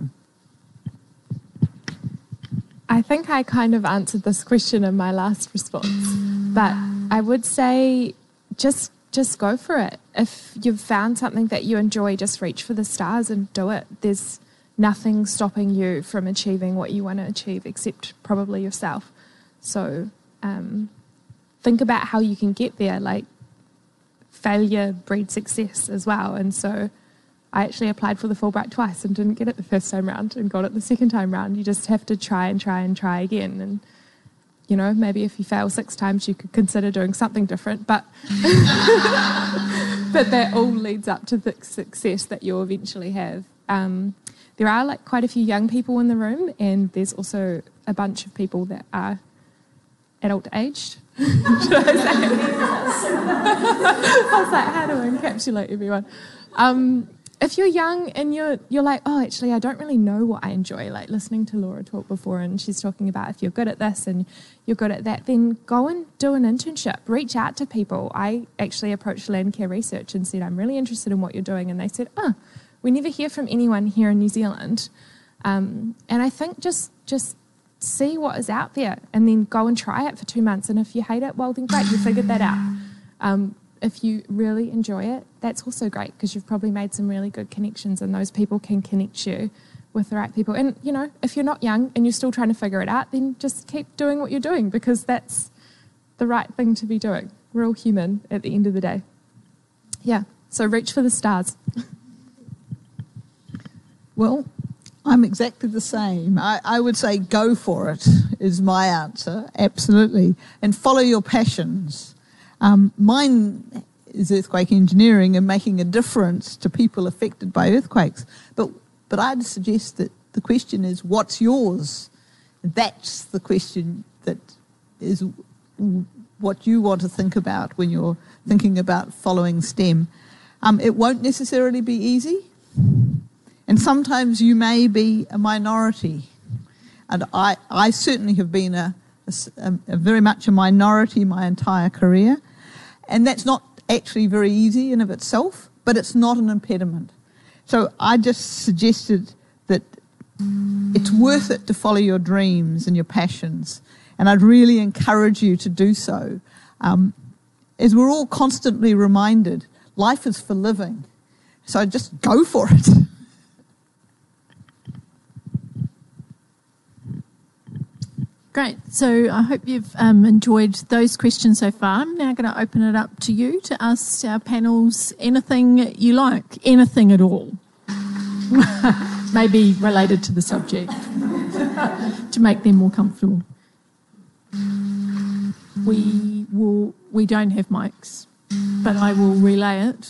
I think I kind of answered this question in my last response, but I would say just go for it. If you've found something that you enjoy, just reach for the stars and do it. There's nothing stopping you from achieving what you want to achieve except probably yourself. So think about how you can get there. Like, failure breeds success as well. And so I actually applied for the Fulbright twice and didn't get it the first time round and got it the second time round. You just have to try again. And, you know, maybe if you fail 6 times, you could consider doing something different. But but that all leads up to the success that you'll eventually have. There are like quite a few young people in the room, and there's also a bunch of people that are adult aged. Should I say? I was like, how do I encapsulate everyone? If you're young and you're like, oh, actually, I don't really know what I enjoy, like listening to Laura talk before, and she's talking about if you're good at this and you're good at that, then go and do an internship. Reach out to people. I actually approached Landcare Research and said, I'm really interested in what you're doing. And they said, we never hear from anyone here in New Zealand. And I think just see what is out there and then go and try it for 2 months. And if you hate it, well, then great, you figured that out. If you really enjoy it, that's also great because you've probably made some really good connections and those people can connect you with the right people. And, you know, if you're not young and you're still trying to figure it out, then just keep doing what you're doing because that's the right thing to be doing. We're all human at the end of the day. Yeah, so reach for the stars.
Well, I'm exactly the same. I would say go for it is my answer, absolutely. And follow your passions. Mine is earthquake engineering and making a difference to people affected by earthquakes. But I'd suggest that the question is, what's yours? That's the question that is what you want to think about when you're thinking about following STEM. It won't necessarily be easy. And sometimes you may be a minority. And I certainly have been a very much a minority my entire career. And that's not actually very easy in of itself, but it's not an impediment. So I just suggested that it's worth it to follow your dreams and your passions. And I'd really encourage you to do so. As we're all constantly reminded, life is for living. So just go for it.
Great. So I hope you've enjoyed those questions so far. I'm now going to open it up to you to ask our panels anything you like, anything at all. Maybe related to the subject to make them more comfortable. We don't have mics, but I will relay it.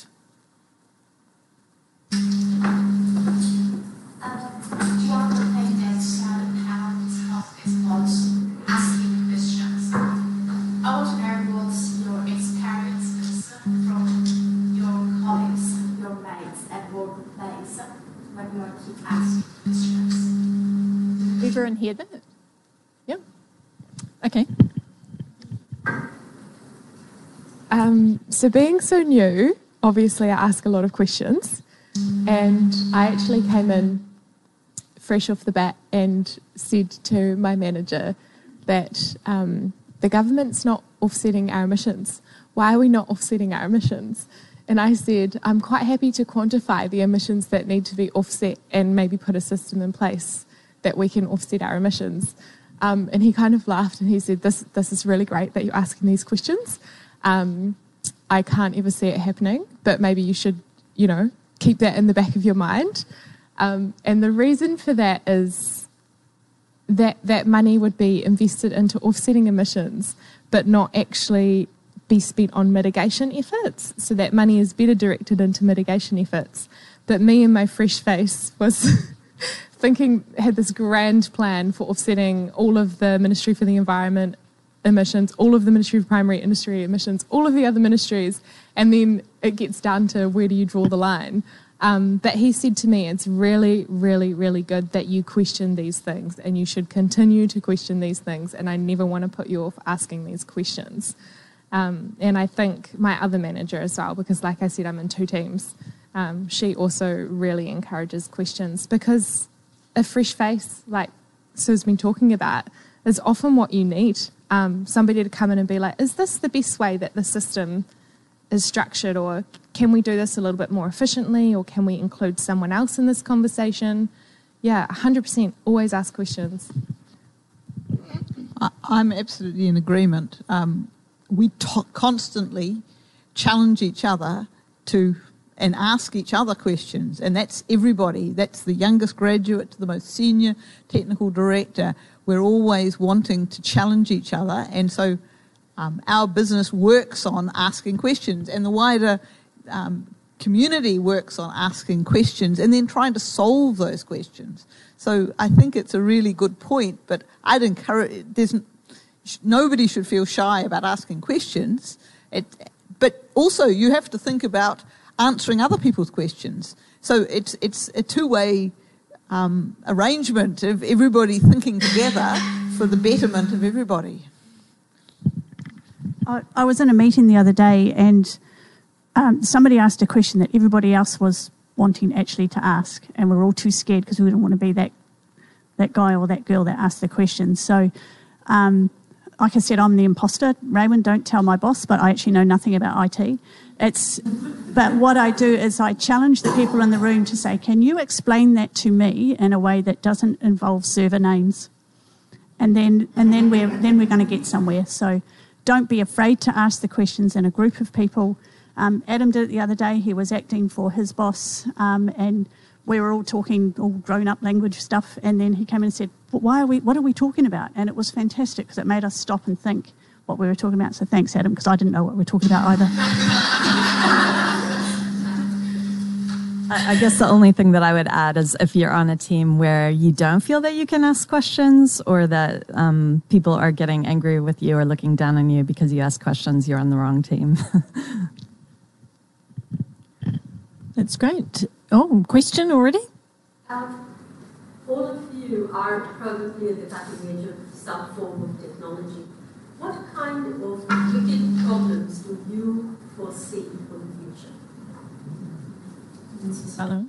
Everyone hear that? Yeah. Okay.
So being so new, obviously I ask a lot of questions, and I actually came in fresh off the bat and said to my manager that the government's not offsetting our emissions. Why are we not offsetting our emissions? And I said, I'm quite happy to quantify the emissions that need to be offset and maybe put a system in place that we can offset our emissions. And he kind of laughed and he said, this is really great that you're asking these questions. I can't ever see it happening, but maybe you should, you know, keep that in the back of your mind. And the reason for that is that money would be invested into offsetting emissions, but not actually be spent on mitigation efforts. So that money is better directed into mitigation efforts. But me and my fresh face was had this grand plan for offsetting all of the Ministry for the Environment emissions, all of the Ministry for Primary Industry emissions, all of the other ministries, and then it gets down to where do you draw the line. But he said to me, it's really, really, really good that you question these things and you should continue to question these things, and I never want to put you off asking these questions. And I think my other manager as well, because like I said, I'm in 2 teams, she also really encourages questions, because a fresh face, like Sue's been talking about, is often what you need. Somebody to come in and be like, is this the best way that the system is structured, or can we do this a little bit more efficiently, or can we include someone else in this conversation? Yeah, 100%, always ask questions.
I'm absolutely in agreement. We constantly challenge each other to and ask each other questions. And that's everybody. That's the youngest graduate to the most senior technical director. We're always wanting to challenge each other. And so our business works on asking questions, and the wider community works on asking questions and then trying to solve those questions. So I think it's a really good point, but I'd encourage, nobody should feel shy about asking questions. But also you have to think about answering other people's questions. So it's a two-way arrangement of everybody thinking together for the betterment of everybody.
I was in a meeting the other day, and somebody asked a question that everybody else was wanting actually to ask, and we're all too scared because we didn't want to be that guy or that girl that asked the question. So, like I said, I'm the imposter. Raymond, don't tell my boss, but I actually know nothing about IT. But what I do is I challenge the people in the room to say, can you explain that to me in a way that doesn't involve server names? And then we're going to get somewhere. So don't be afraid to ask the questions in a group of people. Adam did it the other day. He was acting for his boss, and we were all talking all grown-up language stuff, and then he came in and said, what are we talking about? And it was fantastic because it made us stop and think what we were talking about. So thanks, Adam, because I didn't know what we were talking about either.
I guess the only thing that I would add is if you're on a team where you don't feel that you can ask questions, or that people are getting angry with you or looking down on you because you ask questions, you're on the wrong team.
That's great. Oh, question already?
All of you are probably at the cutting edge of some form of technology. What kind of wicked problems do you foresee for the future?
Hello.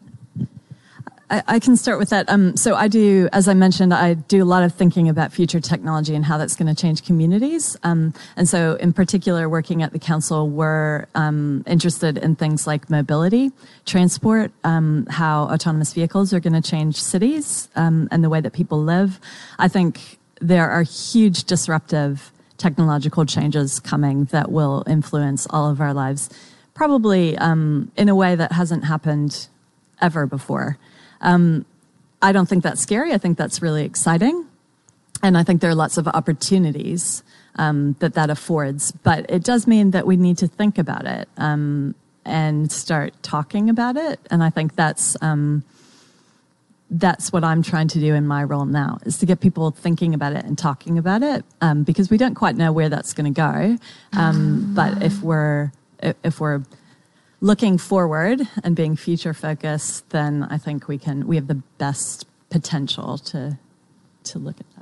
I can start with that. So I do, as I mentioned, I do a lot of thinking about future technology and how that's going to change communities. And so in particular, working at the council, we're interested in things like mobility, transport, how autonomous vehicles are going to change cities and the way that people live. I think there are huge disruptive technological changes coming that will influence all of our lives, probably in a way that hasn't happened ever before. I don't think that's scary. I think that's really exciting. And I think there are lots of opportunities that affords. But it does mean that we need to think about it and start talking about it. And I think that's what I'm trying to do in my role now, is to get people thinking about it and talking about it, because we don't quite know where that's going to go. But if we're looking forward and being future focused, then I think we have the best potential to look at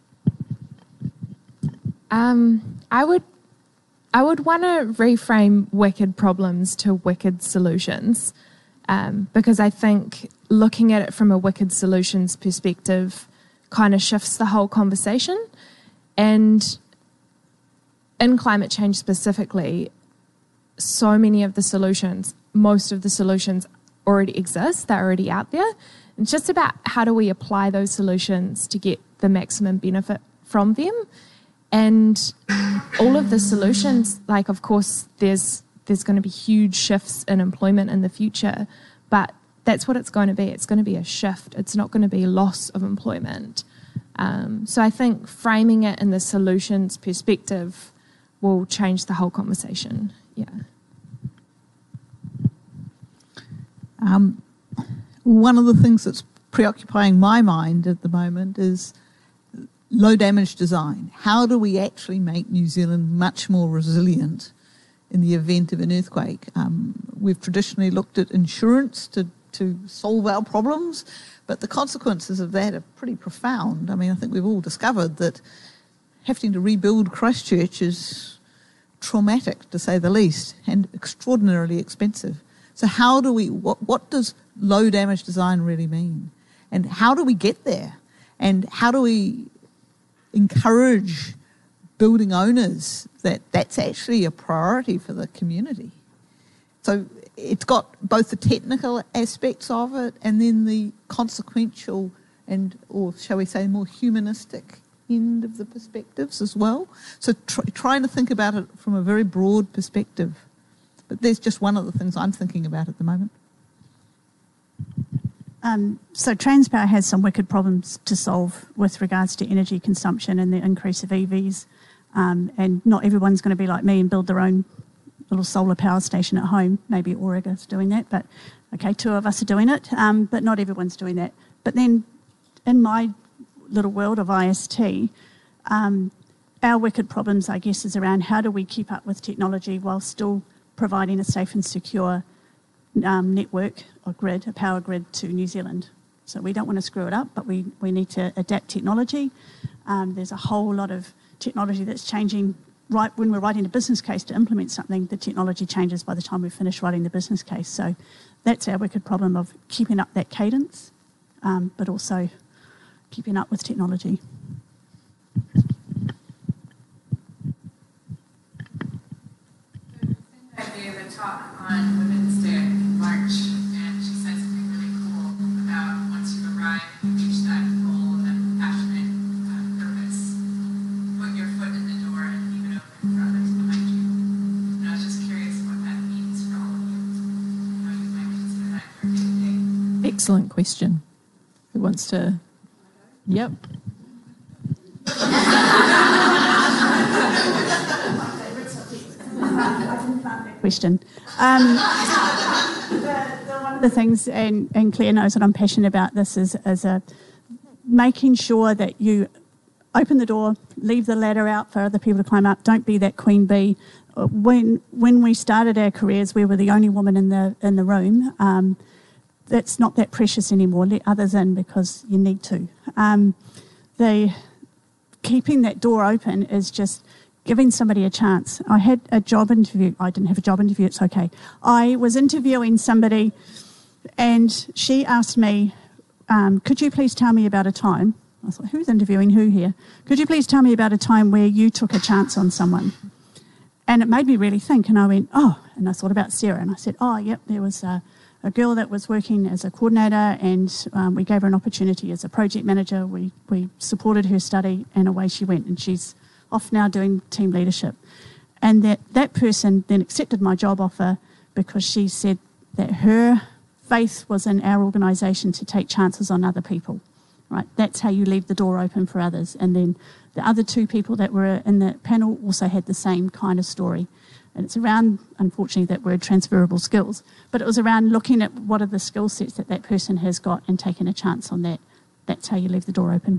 that.
I would want to reframe wicked problems to wicked solutions, because I think looking at it from a wicked solutions perspective kind of shifts the whole conversation. And in climate change specifically, so many of the solutions, most of the solutions already exist, they're already out there. It's just about how do we apply those solutions to get the maximum benefit from them. And all of the solutions, like, of course, there's going to be huge shifts in employment in the future, but that's what it's going to be. It's going to be a shift. It's not going to be loss of employment. So I think framing it in the solutions perspective will change the whole conversation. Yeah.
One of the things that's preoccupying my mind at the moment is low damage design. How do we actually make New Zealand much more resilient in the event of an earthquake? We've traditionally looked at insurance to solve our problems, but the consequences of that are pretty profound. I mean, I think we've all discovered that having to rebuild Christchurch is traumatic, to say the least, and extraordinarily expensive. So how do we, what does low damage design really mean? And how do we get there? And how do we encourage building owners that that's actually a priority for the community? So it's got both the technical aspects of it and then the consequential and, or shall we say, more humanistic end of the perspectives as well. So trying to think about it from a very broad perspective. But there's just one of the things I'm thinking about at the moment.
So Transpower has some wicked problems to solve with regards to energy consumption and the increase of EVs. And not everyone's going to be like me and build their own little solar power station at home. Maybe Auriga's doing that, but okay, 2 of us are doing it, but not everyone's doing that. But then in my little world of IST, our wicked problems, I guess, is around how do we keep up with technology while still providing a safe and secure network or grid, a power grid to New Zealand. So we don't want to screw it up, but we need to adapt technology. There's a whole lot of technology that's changing. Right when we're writing a business case to implement something, the technology changes by the time we finish writing the business case. So that's our wicked problem of keeping up that cadence, but also keeping up with technology.
I gave a talk on Women's Day in March, and she said something really cool about once you arrive, you reach that goal, that passionate purpose, put your foot in the door and leave it open for others behind you. And I was just curious what that means for all of you, how you might consider that your day-to-day.
Excellent question. Who wants to? Yep.
Question. One of the things, and Claire knows that I'm passionate about this, is making sure that you open the door, leave the ladder out for other people to climb up. Don't be that queen bee. When we started our careers, we were the only woman in the room. That's not that precious anymore. Let others in because you need to. Keeping that door open is just giving somebody a chance. I had a job interview. I didn't have a job interview. It's okay. I was interviewing somebody and she asked me, could you please tell me about a time? I thought, who's interviewing who here? Could you please tell me about a time where you took a chance on someone? And it made me really think. And I went, oh, and I thought about Sarah. And I said, oh, yep, there was a girl that was working as a coordinator and we gave her an opportunity as a project manager. We supported her study and away she went. And she's off now doing team leadership. And that person then accepted my job offer because she said that her faith was in our organisation to take chances on other people. Right? That's how you leave the door open for others. And then the other 2 people that were in the panel also had the same kind of story. And it's around, unfortunately, that word transferable skills. But it was around looking at what are the skill sets that person has got and taking a chance on that. That's how you leave the door open.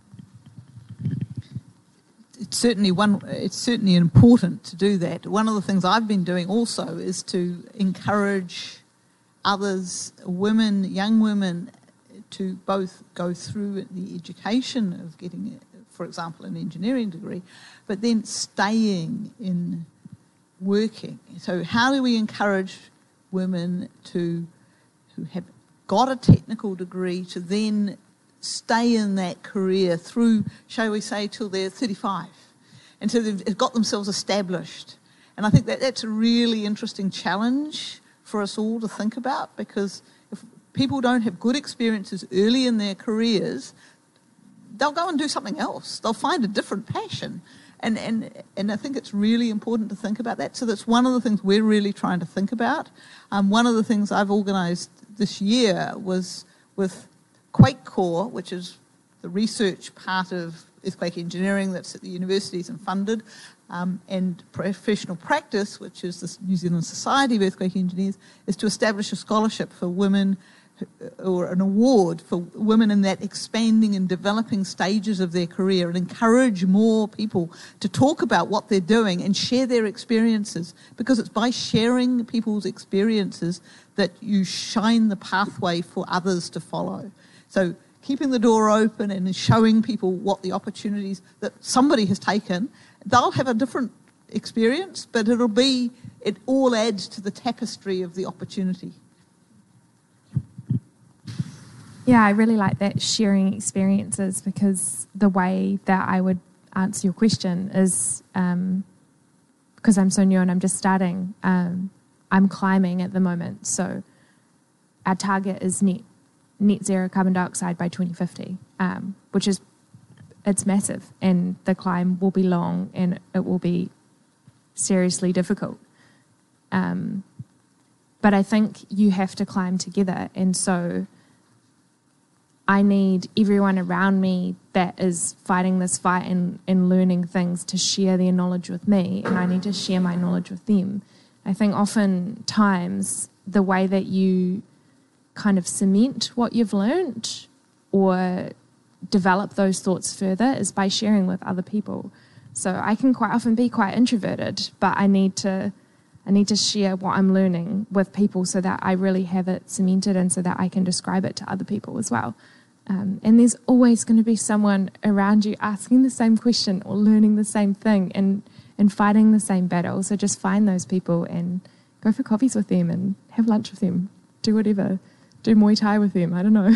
It's certainly important to do that. One of the things I've been doing also is to encourage others, young women, to both go through the education of getting, for example, an engineering degree, but then staying in working. So how do we encourage women who have got a technical degree to then stay in that career through, shall we say, till they're 35, until they've got themselves established? And I think that's a really interesting challenge for us all to think about, because if people don't have good experiences early in their careers, they'll go and do something else. They'll find a different passion. And I think it's really important to think about that. So that's one of the things we're really trying to think about. One of the things I've organised this year was with Quake Core, which is the research part of earthquake engineering that's at the universities and funded, and professional practice, which is the New Zealand Society of Earthquake Engineers, is to establish a scholarship for women, or an award for women in that expanding and developing stages of their career, and encourage more people to talk about what they're doing and share their experiences, because it's by sharing people's experiences that you shine the pathway for others to follow. So keeping the door open and showing people what the opportunities that somebody has taken, they'll have a different experience, but it all adds to the tapestry of the opportunity.
Yeah, I really like that, sharing experiences, because the way that I would answer your question is, because I'm so new and I'm just starting, I'm climbing at the moment. So our target is net zero carbon dioxide by 2050, which is, it's massive, and the climb will be long and it will be seriously difficult. But I think you have to climb together. And so I need everyone around me that is fighting this fight and learning things to share their knowledge with me, and I need to share my knowledge with them. I think oftentimes the way that you kind of cement what you've learned or develop those thoughts further is by sharing with other people. So I can quite often be quite introverted, but I need to share what I'm learning with people so that I really have it cemented and so that I can describe it to other people as well. And there's always going to be someone around you asking the same question or learning the same thing and fighting the same battle. So just find those people and go for coffees with them and have lunch with them. Do whatever. Do Muay Thai with them. I don't know.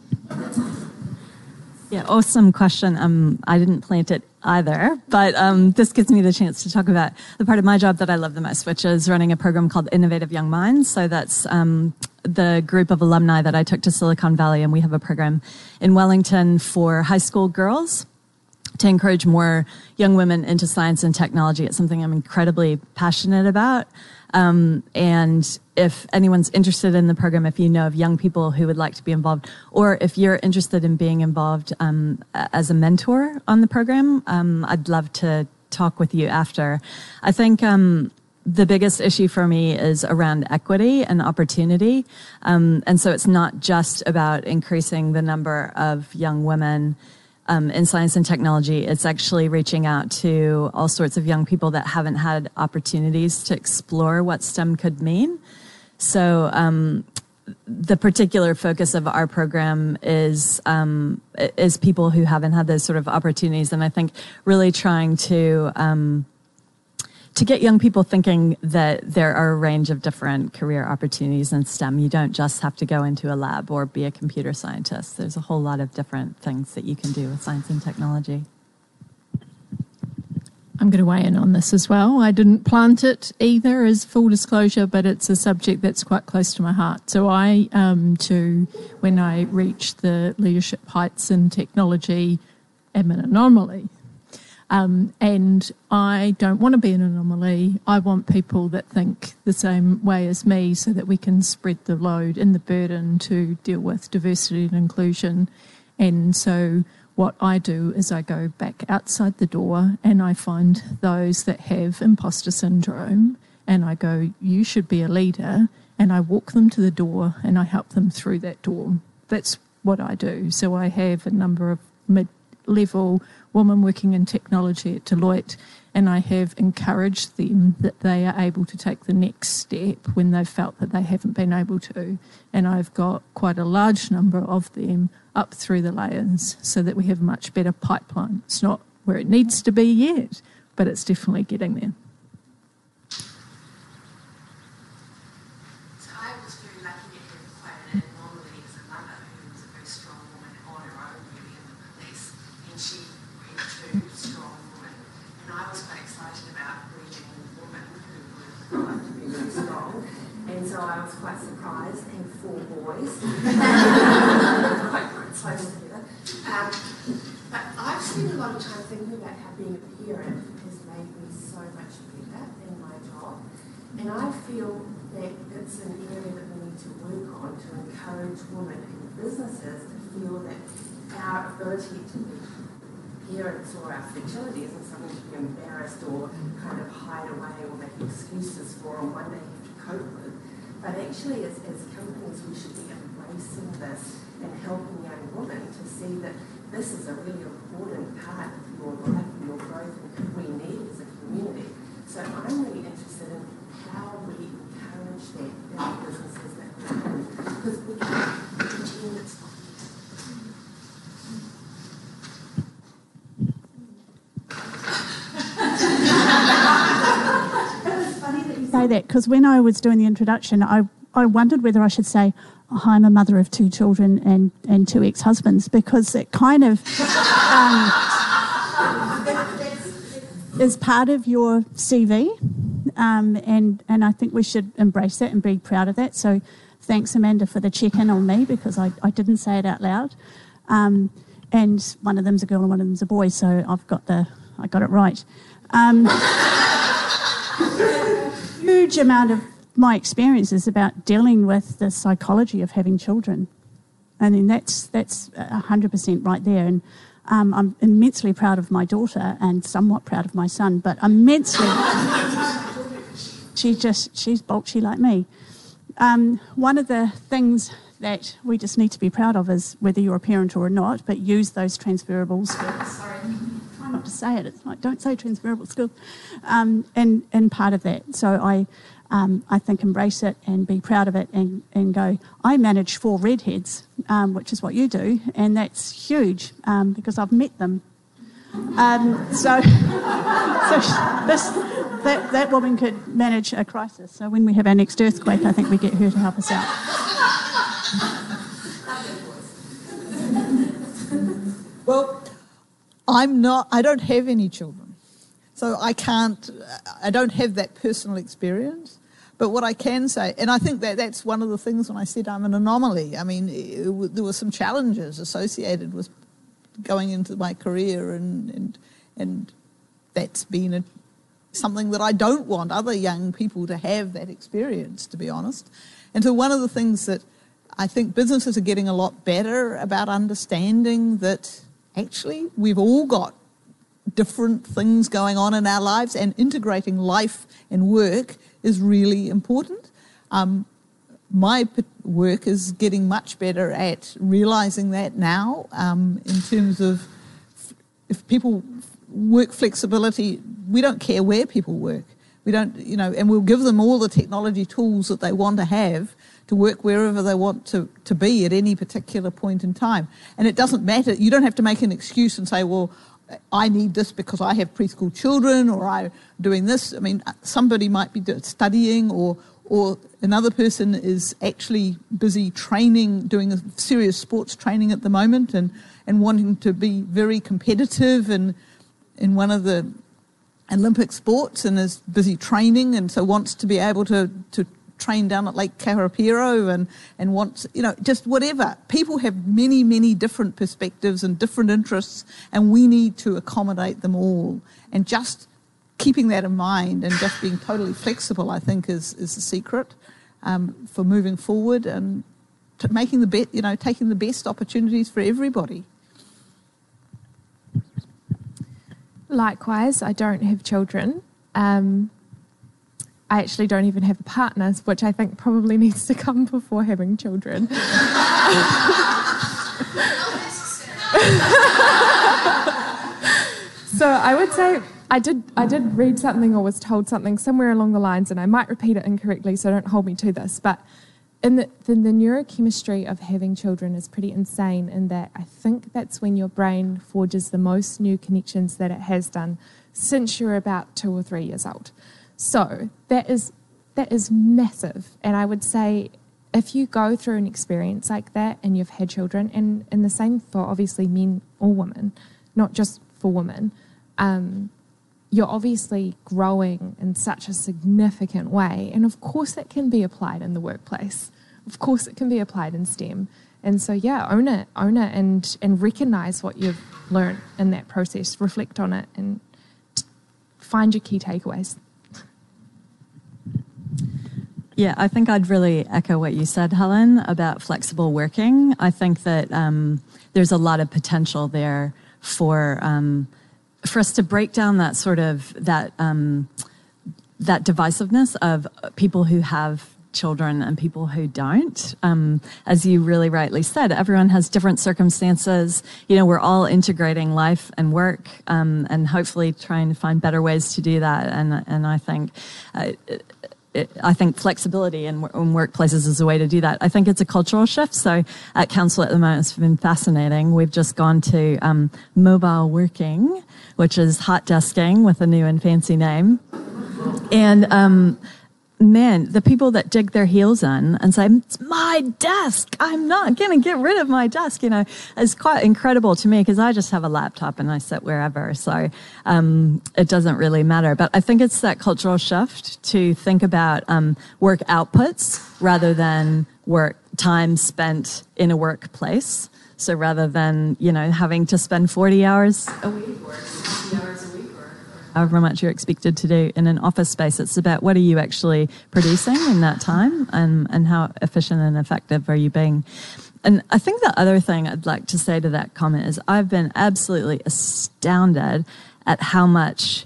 Yeah, awesome question. I didn't plant it either, but this gives me the chance to talk about the part of my job that I love the most, which is running a program called Innovative Young Minds. So that's the group of alumni that I took to Silicon Valley, and we have a program in Wellington for high school girls to encourage more young women into science and technology. It's something I'm incredibly passionate about. And if anyone's interested in the program, if you know of young people who would like to be involved, or if you're interested in being involved as a mentor on the program, I'd love to talk with you after. I think the biggest issue for me is around equity and opportunity. And so it's not just about increasing the number of young women in science and technology. It's actually reaching out to all sorts of young people that haven't had opportunities to explore what STEM could mean. So the particular focus of our program is people who haven't had those sort of opportunities, and I think really trying to get young people thinking that there are a range of different career opportunities in STEM. You don't just have to go into a lab or be a computer scientist. There's a whole lot of different things that you can do with science and technology.
I'm going to weigh in on this as well. I didn't plant it either, as full disclosure, but it's a subject that's quite close to my heart. So I, too, when I reach the leadership heights in technology, am an anomaly. And I don't want to be an anomaly. I want people that think the same way as me so that we can spread the load and the burden to deal with diversity and inclusion. And so what I do is I go back outside the door and I find those that have imposter syndrome and I go, you should be a leader, and I walk them to the door and I help them through that door. That's what I do. So I have a number of mid-level women working in technology at Deloitte, and I have encouraged them that they are able to take the next step when they've felt that they haven't been able to. And I've got quite a large number of them up through the layers so that we have a much better pipeline. It's not where it needs to be yet, but it's definitely getting there.
So I was very lucky to have quite an anomaly as a mother who was a very strong woman on her own, really, in the police, and she bred two strong women. And I was quite excited about breeding a woman who would grow up to be really strong. And so I was quite surprised to have 4 boys. Quite close together. But I've spent a lot of time thinking about how being a parent has made me so much better in my job. And I feel that it's an area that we need to work on to encourage women in businesses to feel that our ability to be parents or our fertility isn't something to be embarrassed or kind of hide away or make excuses for and one day have to cope with. But actually, as companies, we should be embracing this and helping young women to see that this is a really important part of your life and your growth and who we need as a community. So I'm really interested in how we encourage that in the businesses that we're in. Because we can't pretend it's not.
Say that because when I was doing the introduction, I wondered whether I should say, oh, I'm a mother of 2 children and 2 ex-husbands, because it kind of is part of your CV, and I think we should embrace that and be proud of that. So thanks, Amanda, for the check-in on me, because I didn't say it out loud. And one of them's a girl and one of them's a boy, so I got it right. huge amount of my experience is about dealing with the psychology of having children. I mean, that's 100% right there. And I'm immensely proud of my daughter and somewhat proud of my son, but immensely... she's bolshy like me. One of the things that we just need to be proud of is whether you're a parent or not, but use those transferable skills. Sorry, try not to say it. It's like, don't say transferable skills. And part of that. So I think embrace it and be proud of it and go, I manage 4 redheads, which is what you do, and that's huge because I've met them. That woman could manage a crisis. So when we have our next earthquake, I think we get her to help us out.
Well, I don't have any children. So I don't have that personal experience. But what I can say, and I think that's one of the things when I said I'm an anomaly. I mean, there were some challenges associated with going into my career, and that's been something that I don't want other young people to have that experience, to be honest. And so one of the things that I think businesses are getting a lot better about understanding that actually we've all got different things going on in our lives, and integrating life and work is really important. My work is getting much better at realising that now, in terms of if people work flexibility, we don't care where people work. We don't, and we'll give them all the technology tools that they want to have to work wherever they want to be at any particular point in time. And it doesn't matter. You don't have to make an excuse and say, well, I need this because I have preschool children, or I'm doing this. I mean, somebody might be studying, or another person is actually busy training, doing a serious sports training at the moment, and wanting to be very competitive in one of the Olympic sports, and is busy training, and so wants to be able to train down at Lake Karapiro and wants, just whatever. People have many, many different perspectives and different interests, and we need to accommodate them all. And just keeping that in mind and just being totally flexible, I think, is the secret for moving forward and making taking the best opportunities for everybody.
Likewise, I don't have children. I actually don't even have a partner, which I think probably needs to come before having children. So I would say I did read something or was told something somewhere along the lines, and I might repeat it incorrectly, so don't hold me to this, but in the neurochemistry of having children is pretty insane, in that I think that's when your brain forges the most new connections that it has done since you're about 2 or 3 years old. So that is massive. And I would say if you go through an experience like that and you've had children, and the same for obviously men or women, not just for women, you're obviously growing in such a significant way. And of course that can be applied in the workplace. Of course it can be applied in STEM. And so, yeah, own it and recognise what you've learned in that process, reflect on it, and find your key takeaways.
Yeah, I think I'd really echo what you said, Helen, about flexible working. I think that there's a lot of potential there for us to break down that sort of that divisiveness of people who have children and people who don't. As you really rightly said, everyone has different circumstances. We're all integrating life and work, and hopefully trying to find better ways to do that. And I think. I think flexibility in workplaces is a way to do that. I think it's a cultural shift. So at Council at the moment, it's been fascinating. We've just gone to mobile working, which is hot desking with a new and fancy name. And man, the people that dig their heels in and say, it's my desk, I'm not going to get rid of my desk, is quite incredible to me, because I just have a laptop and I sit wherever. So it doesn't really matter. But I think it's that cultural shift to think about work outputs rather than work time spent in a workplace. So rather than, having to spend 40 hours a week or 60 hours a week or however much you're expected to do in an office space. It's about what are you actually producing in that time, and how efficient and effective are you being. And I think the other thing I'd like to say to that comment is I've been absolutely astounded at how much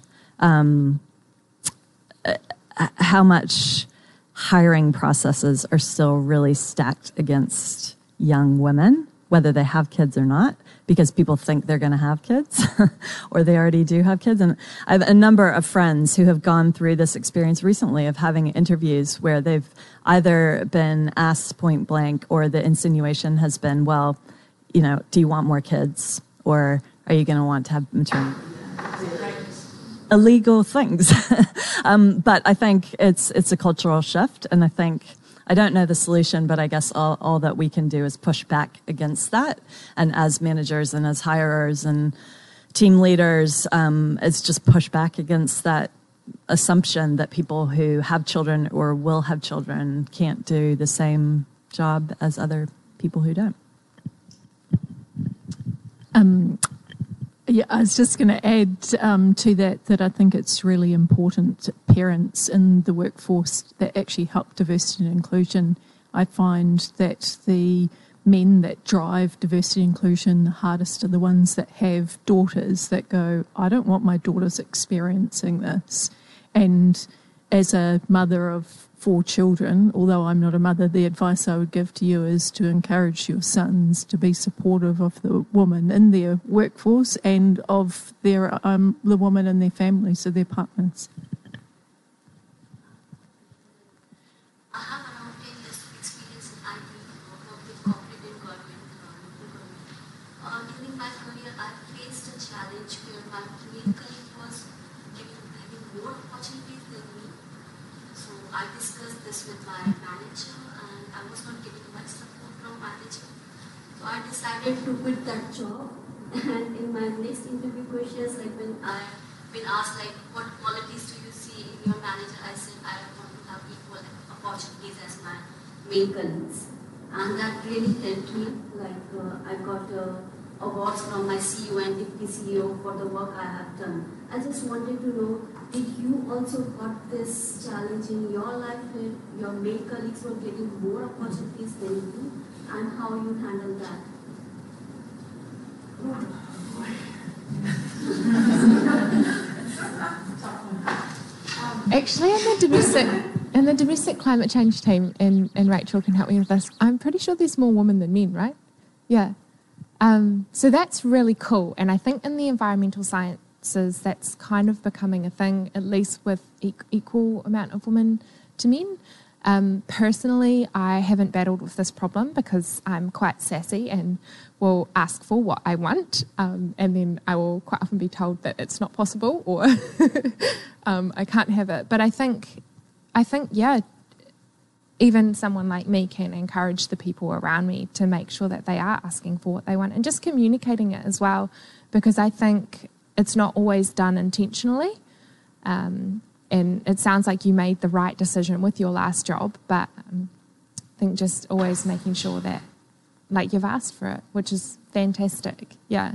hiring processes are still really stacked against young women, whether they have kids or not, because people think they're going to have kids or they already do have kids. And I have a number of friends who have gone through this experience recently of having interviews where they've either been asked point blank, or the insinuation has been, well, do you want more kids, or are you going to want to have maternity? Illegal things. But I think it's a cultural shift, and I don't know the solution, but I guess all that we can do is push back against that. And as managers and as hirers and team leaders, it's just push back against that assumption that people who have children or will have children can't do the same job as other people who don't.
Yeah, I was just going to add to that I think it's really important parents in the workforce that actually help diversity and inclusion. I find that the men that drive diversity and inclusion the hardest are the ones that have daughters that go, I don't want my daughters experiencing this. And as a mother of 4 children, although I'm not a mother, the advice I would give to you is to encourage your sons to be supportive of the woman in their workforce and of their the woman in their families, of their partners.
I have around 10 years of experience in IT, with corporate and government. During my career, I faced a challenge where my main colleague was having more opportunities than me. So I discussed this with my manager, and I was not getting much support from manager. So I decided to quit that job. And in my next interview questions, when I've been asked what qualities do you see in your manager, I said I want to have equal opportunities as my main colleagues, and that really helped me. I got awards from my CEO and deputy CEO for the work I have done. I just wanted to know, did you also got this challenge in your life where your male colleagues were getting more opportunities than you, and how you handled that?
Actually, in the domestic climate change team, and Rachel can help me with this, I'm pretty sure there's more women than men, right? Yeah. So that's really cool. And I think in the environmental sciences, that's kind of becoming a thing, at least with equal amount of women to men. Personally, I haven't battled with this problem because I'm quite sassy and will ask for what I want, and then I will quite often be told that it's not possible or I can't have it. But I think, yeah, even someone like me can encourage the people around me to make sure that they are asking for what they want and just communicating it as well, because I think it's not always done intentionally. And it sounds like you made the right decision with your last job, but I think just always making sure that you've asked for it, which is fantastic. Yeah.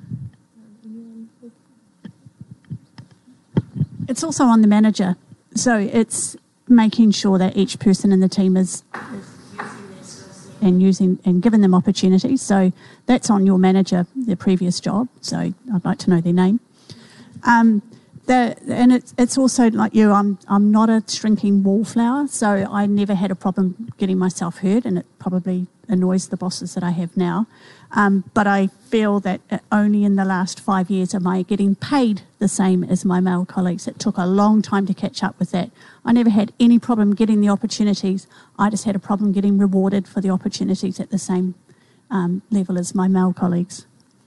It's also on the manager. So it's making sure that each person in the team is using and giving them opportunities. So that's on your manager, their previous job. So I'd like to know their name. And it's also like you, I'm not a shrinking wallflower, so I never had a problem getting myself heard, and it probably annoys the bosses that I have now. But I feel that only in the last 5 years am I getting paid the same as my male colleagues. It took a long time to catch up with that. I never had any problem getting the opportunities. I just had a problem getting rewarded for the opportunities at the same level as my male colleagues.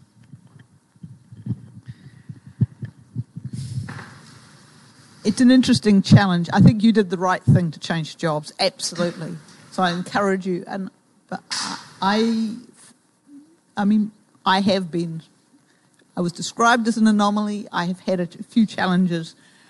It's an interesting challenge. I think you did the right thing to change jobs, absolutely. So I encourage you. But I was described as an anomaly. I have had a few challenges.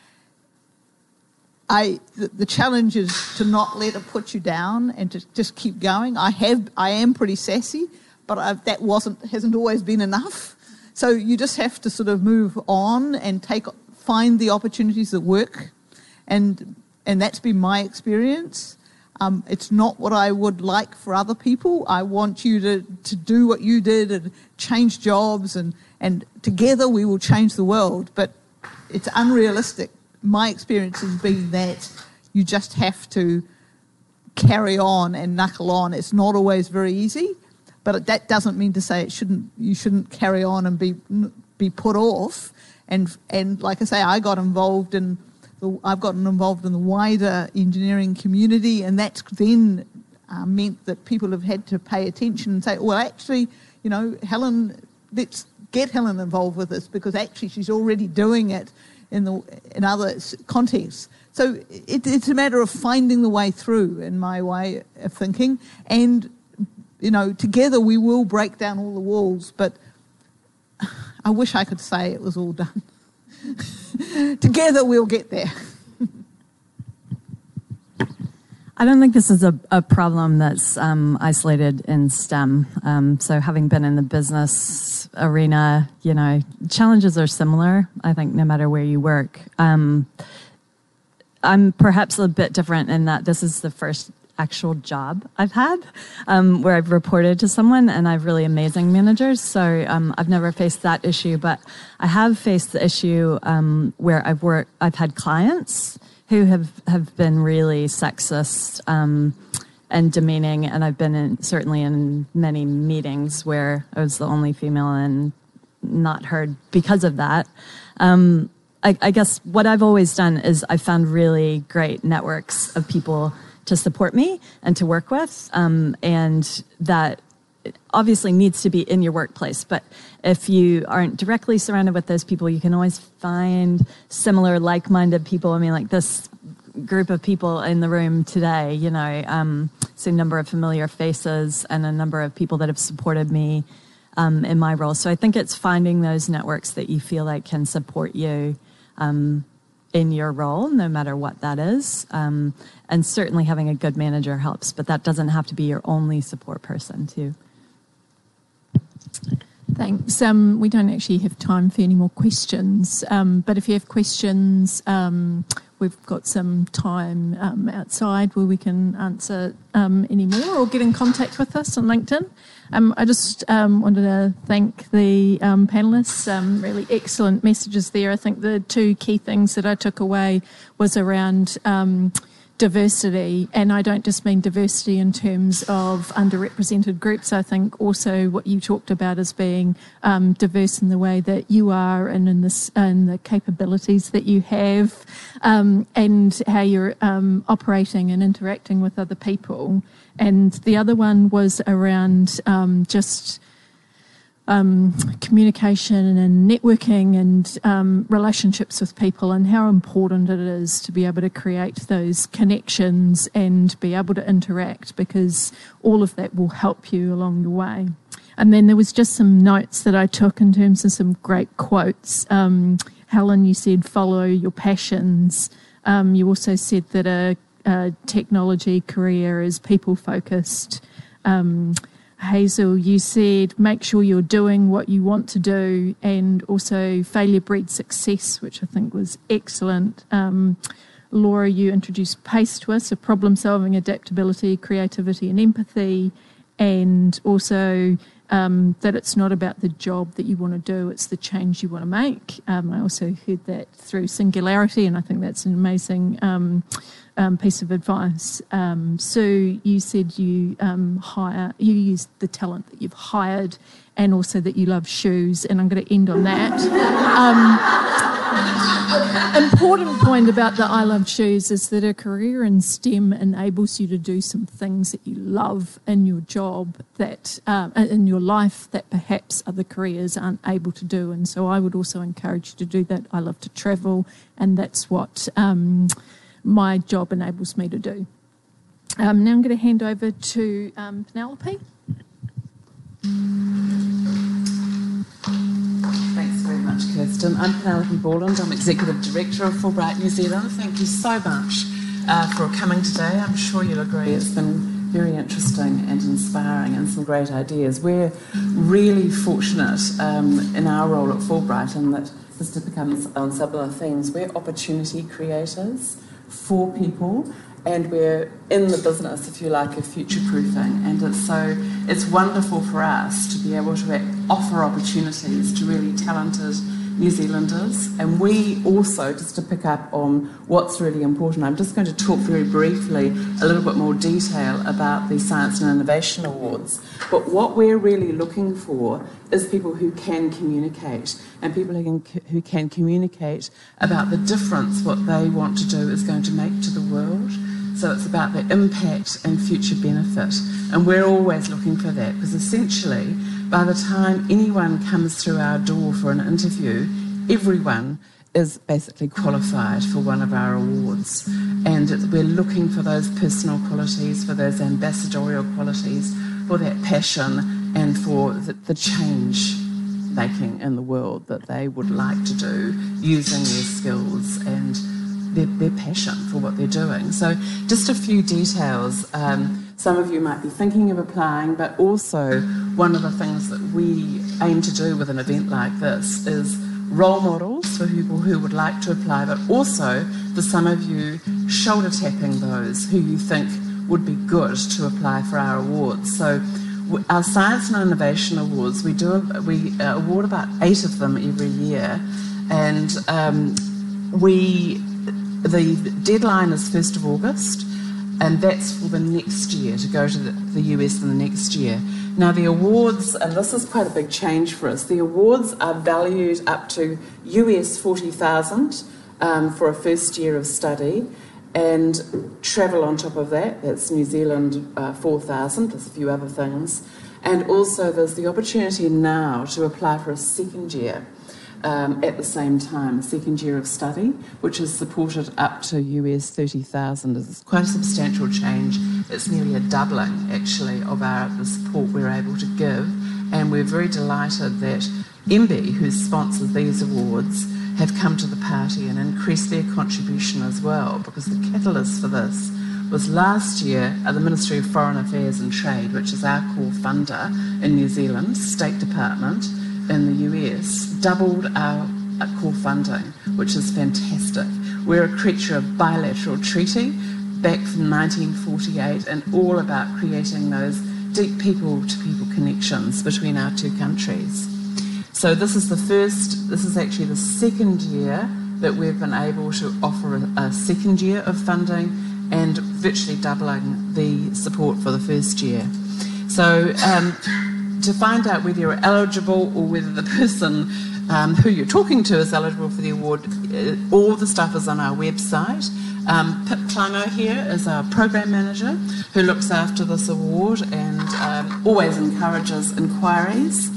The challenge is to not let it put you down and to just keep going. I am pretty sassy, but that hasn't always been enough. So you just have to sort of move on and find the opportunities that work, and that's been my experience. It's not what I would like for other people. I want you to do what you did and change jobs, and together we will change the world. But it's unrealistic. My experience has been that you just have to carry on and knuckle on. It's not always very easy, but that doesn't mean to say you shouldn't carry on and be put off. And like I say, I've gotten involved in the wider engineering community, and that's then meant that people have had to pay attention and say, well, actually, Helen, let's get Helen involved with this, because actually she's already doing it in other contexts. So it's a matter of finding the way through, in my way of thinking, and together we will break down all the walls, but I wish I could say it was all done. Together we'll get there.
I don't think this is a problem that's isolated in STEM. So having been in the business arena, challenges are similar, I think, no matter where you work. I'm perhaps a bit different in that this is the first actual job I've had where I've reported to someone, and I have really amazing managers. So I've never faced that issue, but I have faced the issue where I've had clients who have been really sexist and demeaning, and I've been certainly in many meetings where I was the only female and not heard because of that. I guess what I've always done is I found really great networks of people to support me and to work with, and that obviously needs to be in your workplace. But if you aren't directly surrounded with those people, you can always find similar, like-minded people. I mean, like this group of people in the room today, so a number of familiar faces and a number of people that have supported me in my role. So I think it's finding those networks that you feel like can support you in your role, no matter what that is. And certainly having a good manager helps, but that doesn't have to be your only support person too.
Thanks. We don't actually have time for any more questions, but if you have questions, we've got some time outside where we can answer any more, or get in contact with us on LinkedIn. I just wanted to thank the panellists. Really excellent messages there. I think the two key things that I took away was around diversity, and I don't just mean diversity in terms of underrepresented groups. I think also what you talked about as being diverse in the way that you are, and in the capabilities that you have, and how you're operating and interacting with other people. And the other one was around just communication and networking and relationships with people, and how important it is to be able to create those connections and be able to interact, because all of that will help you along the way. And then there was just some notes that I took in terms of some great quotes. Helen, you said follow your passions. You also said that a technology career is people-focused. Hazel, you said make sure you're doing what you want to do, and also failure breeds success, which I think was excellent. Laura, you introduced PACE to us, so problem-solving, adaptability, creativity and empathy, and also that it's not about the job that you want to do, it's the change you want to make. I also heard that through Singularity, and I think that's an amazing piece of advice. Sue, you said you you use the talent that you've hired, and also that you love shoes, and I'm going to end on that. Important point about the I love shoes is that a career in STEM enables you to do some things that you love in your job, that in your life, that perhaps other careers aren't able to do. And so I would also encourage you to do that. I love to travel, and that's what my job enables me to do. Now I'm going to hand over to Penelope.
Thanks very much, Kirsten. I'm Penelope Borland. I'm Executive Director of Fulbright New Zealand. Thank you so much for coming today. I'm sure you'll agree it's been very interesting and inspiring, and some great ideas. We're really fortunate in our role at Fulbright in that the just to pick up on some of the themes, we're opportunity creators for people, and we're in the business, if you like, of future-proofing. And it's wonderful for us to be able to offer opportunities to really talented New Zealanders. And we also, just to pick up on what's really important, I'm just going to talk very briefly a little bit more detail about the Science and Innovation Awards. But what we're really looking for is people who can communicate, and people who can communicate about the difference what they want to do is going to make to the world. So it's about the impact and future benefit. And we're always looking for that, because essentially, by the time anyone comes through our door for an interview, everyone is basically qualified for one of our awards. And we're looking for those personal qualities, for those ambassadorial qualities, for that passion and for the change making in the world that they would like to do using their skills and their passion for what they're doing. So just a few details. Some of you might be thinking of applying, but also one of the things that we aim to do with an event like this is role models for people who would like to apply, but also for some of you shoulder tapping those who you think would be good to apply for our awards. So our Science and Innovation Awards, we award about 8 of them every year, and the deadline is 1st of August, and that's for the next year, to go to the US in the next year. Now the awards, and this is quite a big change for us, the awards are valued up to US $40,000 for a first year of study, and travel on top of that, that's New Zealand $4,000, plus a few other things. And also there's the opportunity now to apply for a second year at the same time, a second year of study, which is supported up to US $30,000. It's quite a substantial change. It's nearly a doubling, actually, of the support we're able to give. And we're very delighted that MB, who sponsors these awards, have come to the party and increased their contribution as well, because the catalyst for this was last year the Ministry of Foreign Affairs and Trade, which is our core funder in New Zealand, State Department in the US, doubled our core funding, which is fantastic. We're a creature of bilateral treaty back from 1948 and all about creating those deep people-to-people connections between our two countries. So this is actually the second year that we've been able to offer a second year of funding and virtually doubling the support for the first year. So to find out whether you're eligible or whether the person who you're talking to is eligible for the award, all the stuff is on our website. Pip Klango here is our program manager who looks after this award and always encourages inquiries.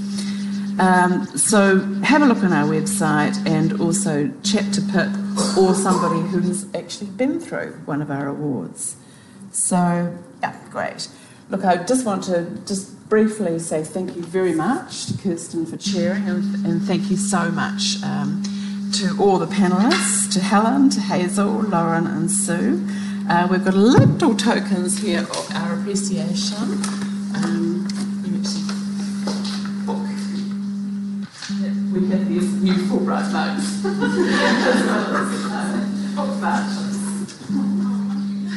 So have a look on our website and also chat to Pip or somebody who has actually been through one of our awards. So, yeah, great. Look, I just want to briefly say thank you very much to Kirsten for chairing, and thank you so much to all the panellists, to Helen, to Hazel, Lauren and Sue. We've got little tokens here of our appreciation. We have these new Fulbright mugs as well as book vouchers.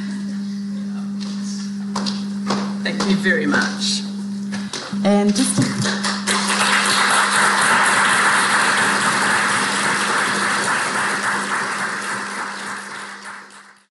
Thank you very much. And just to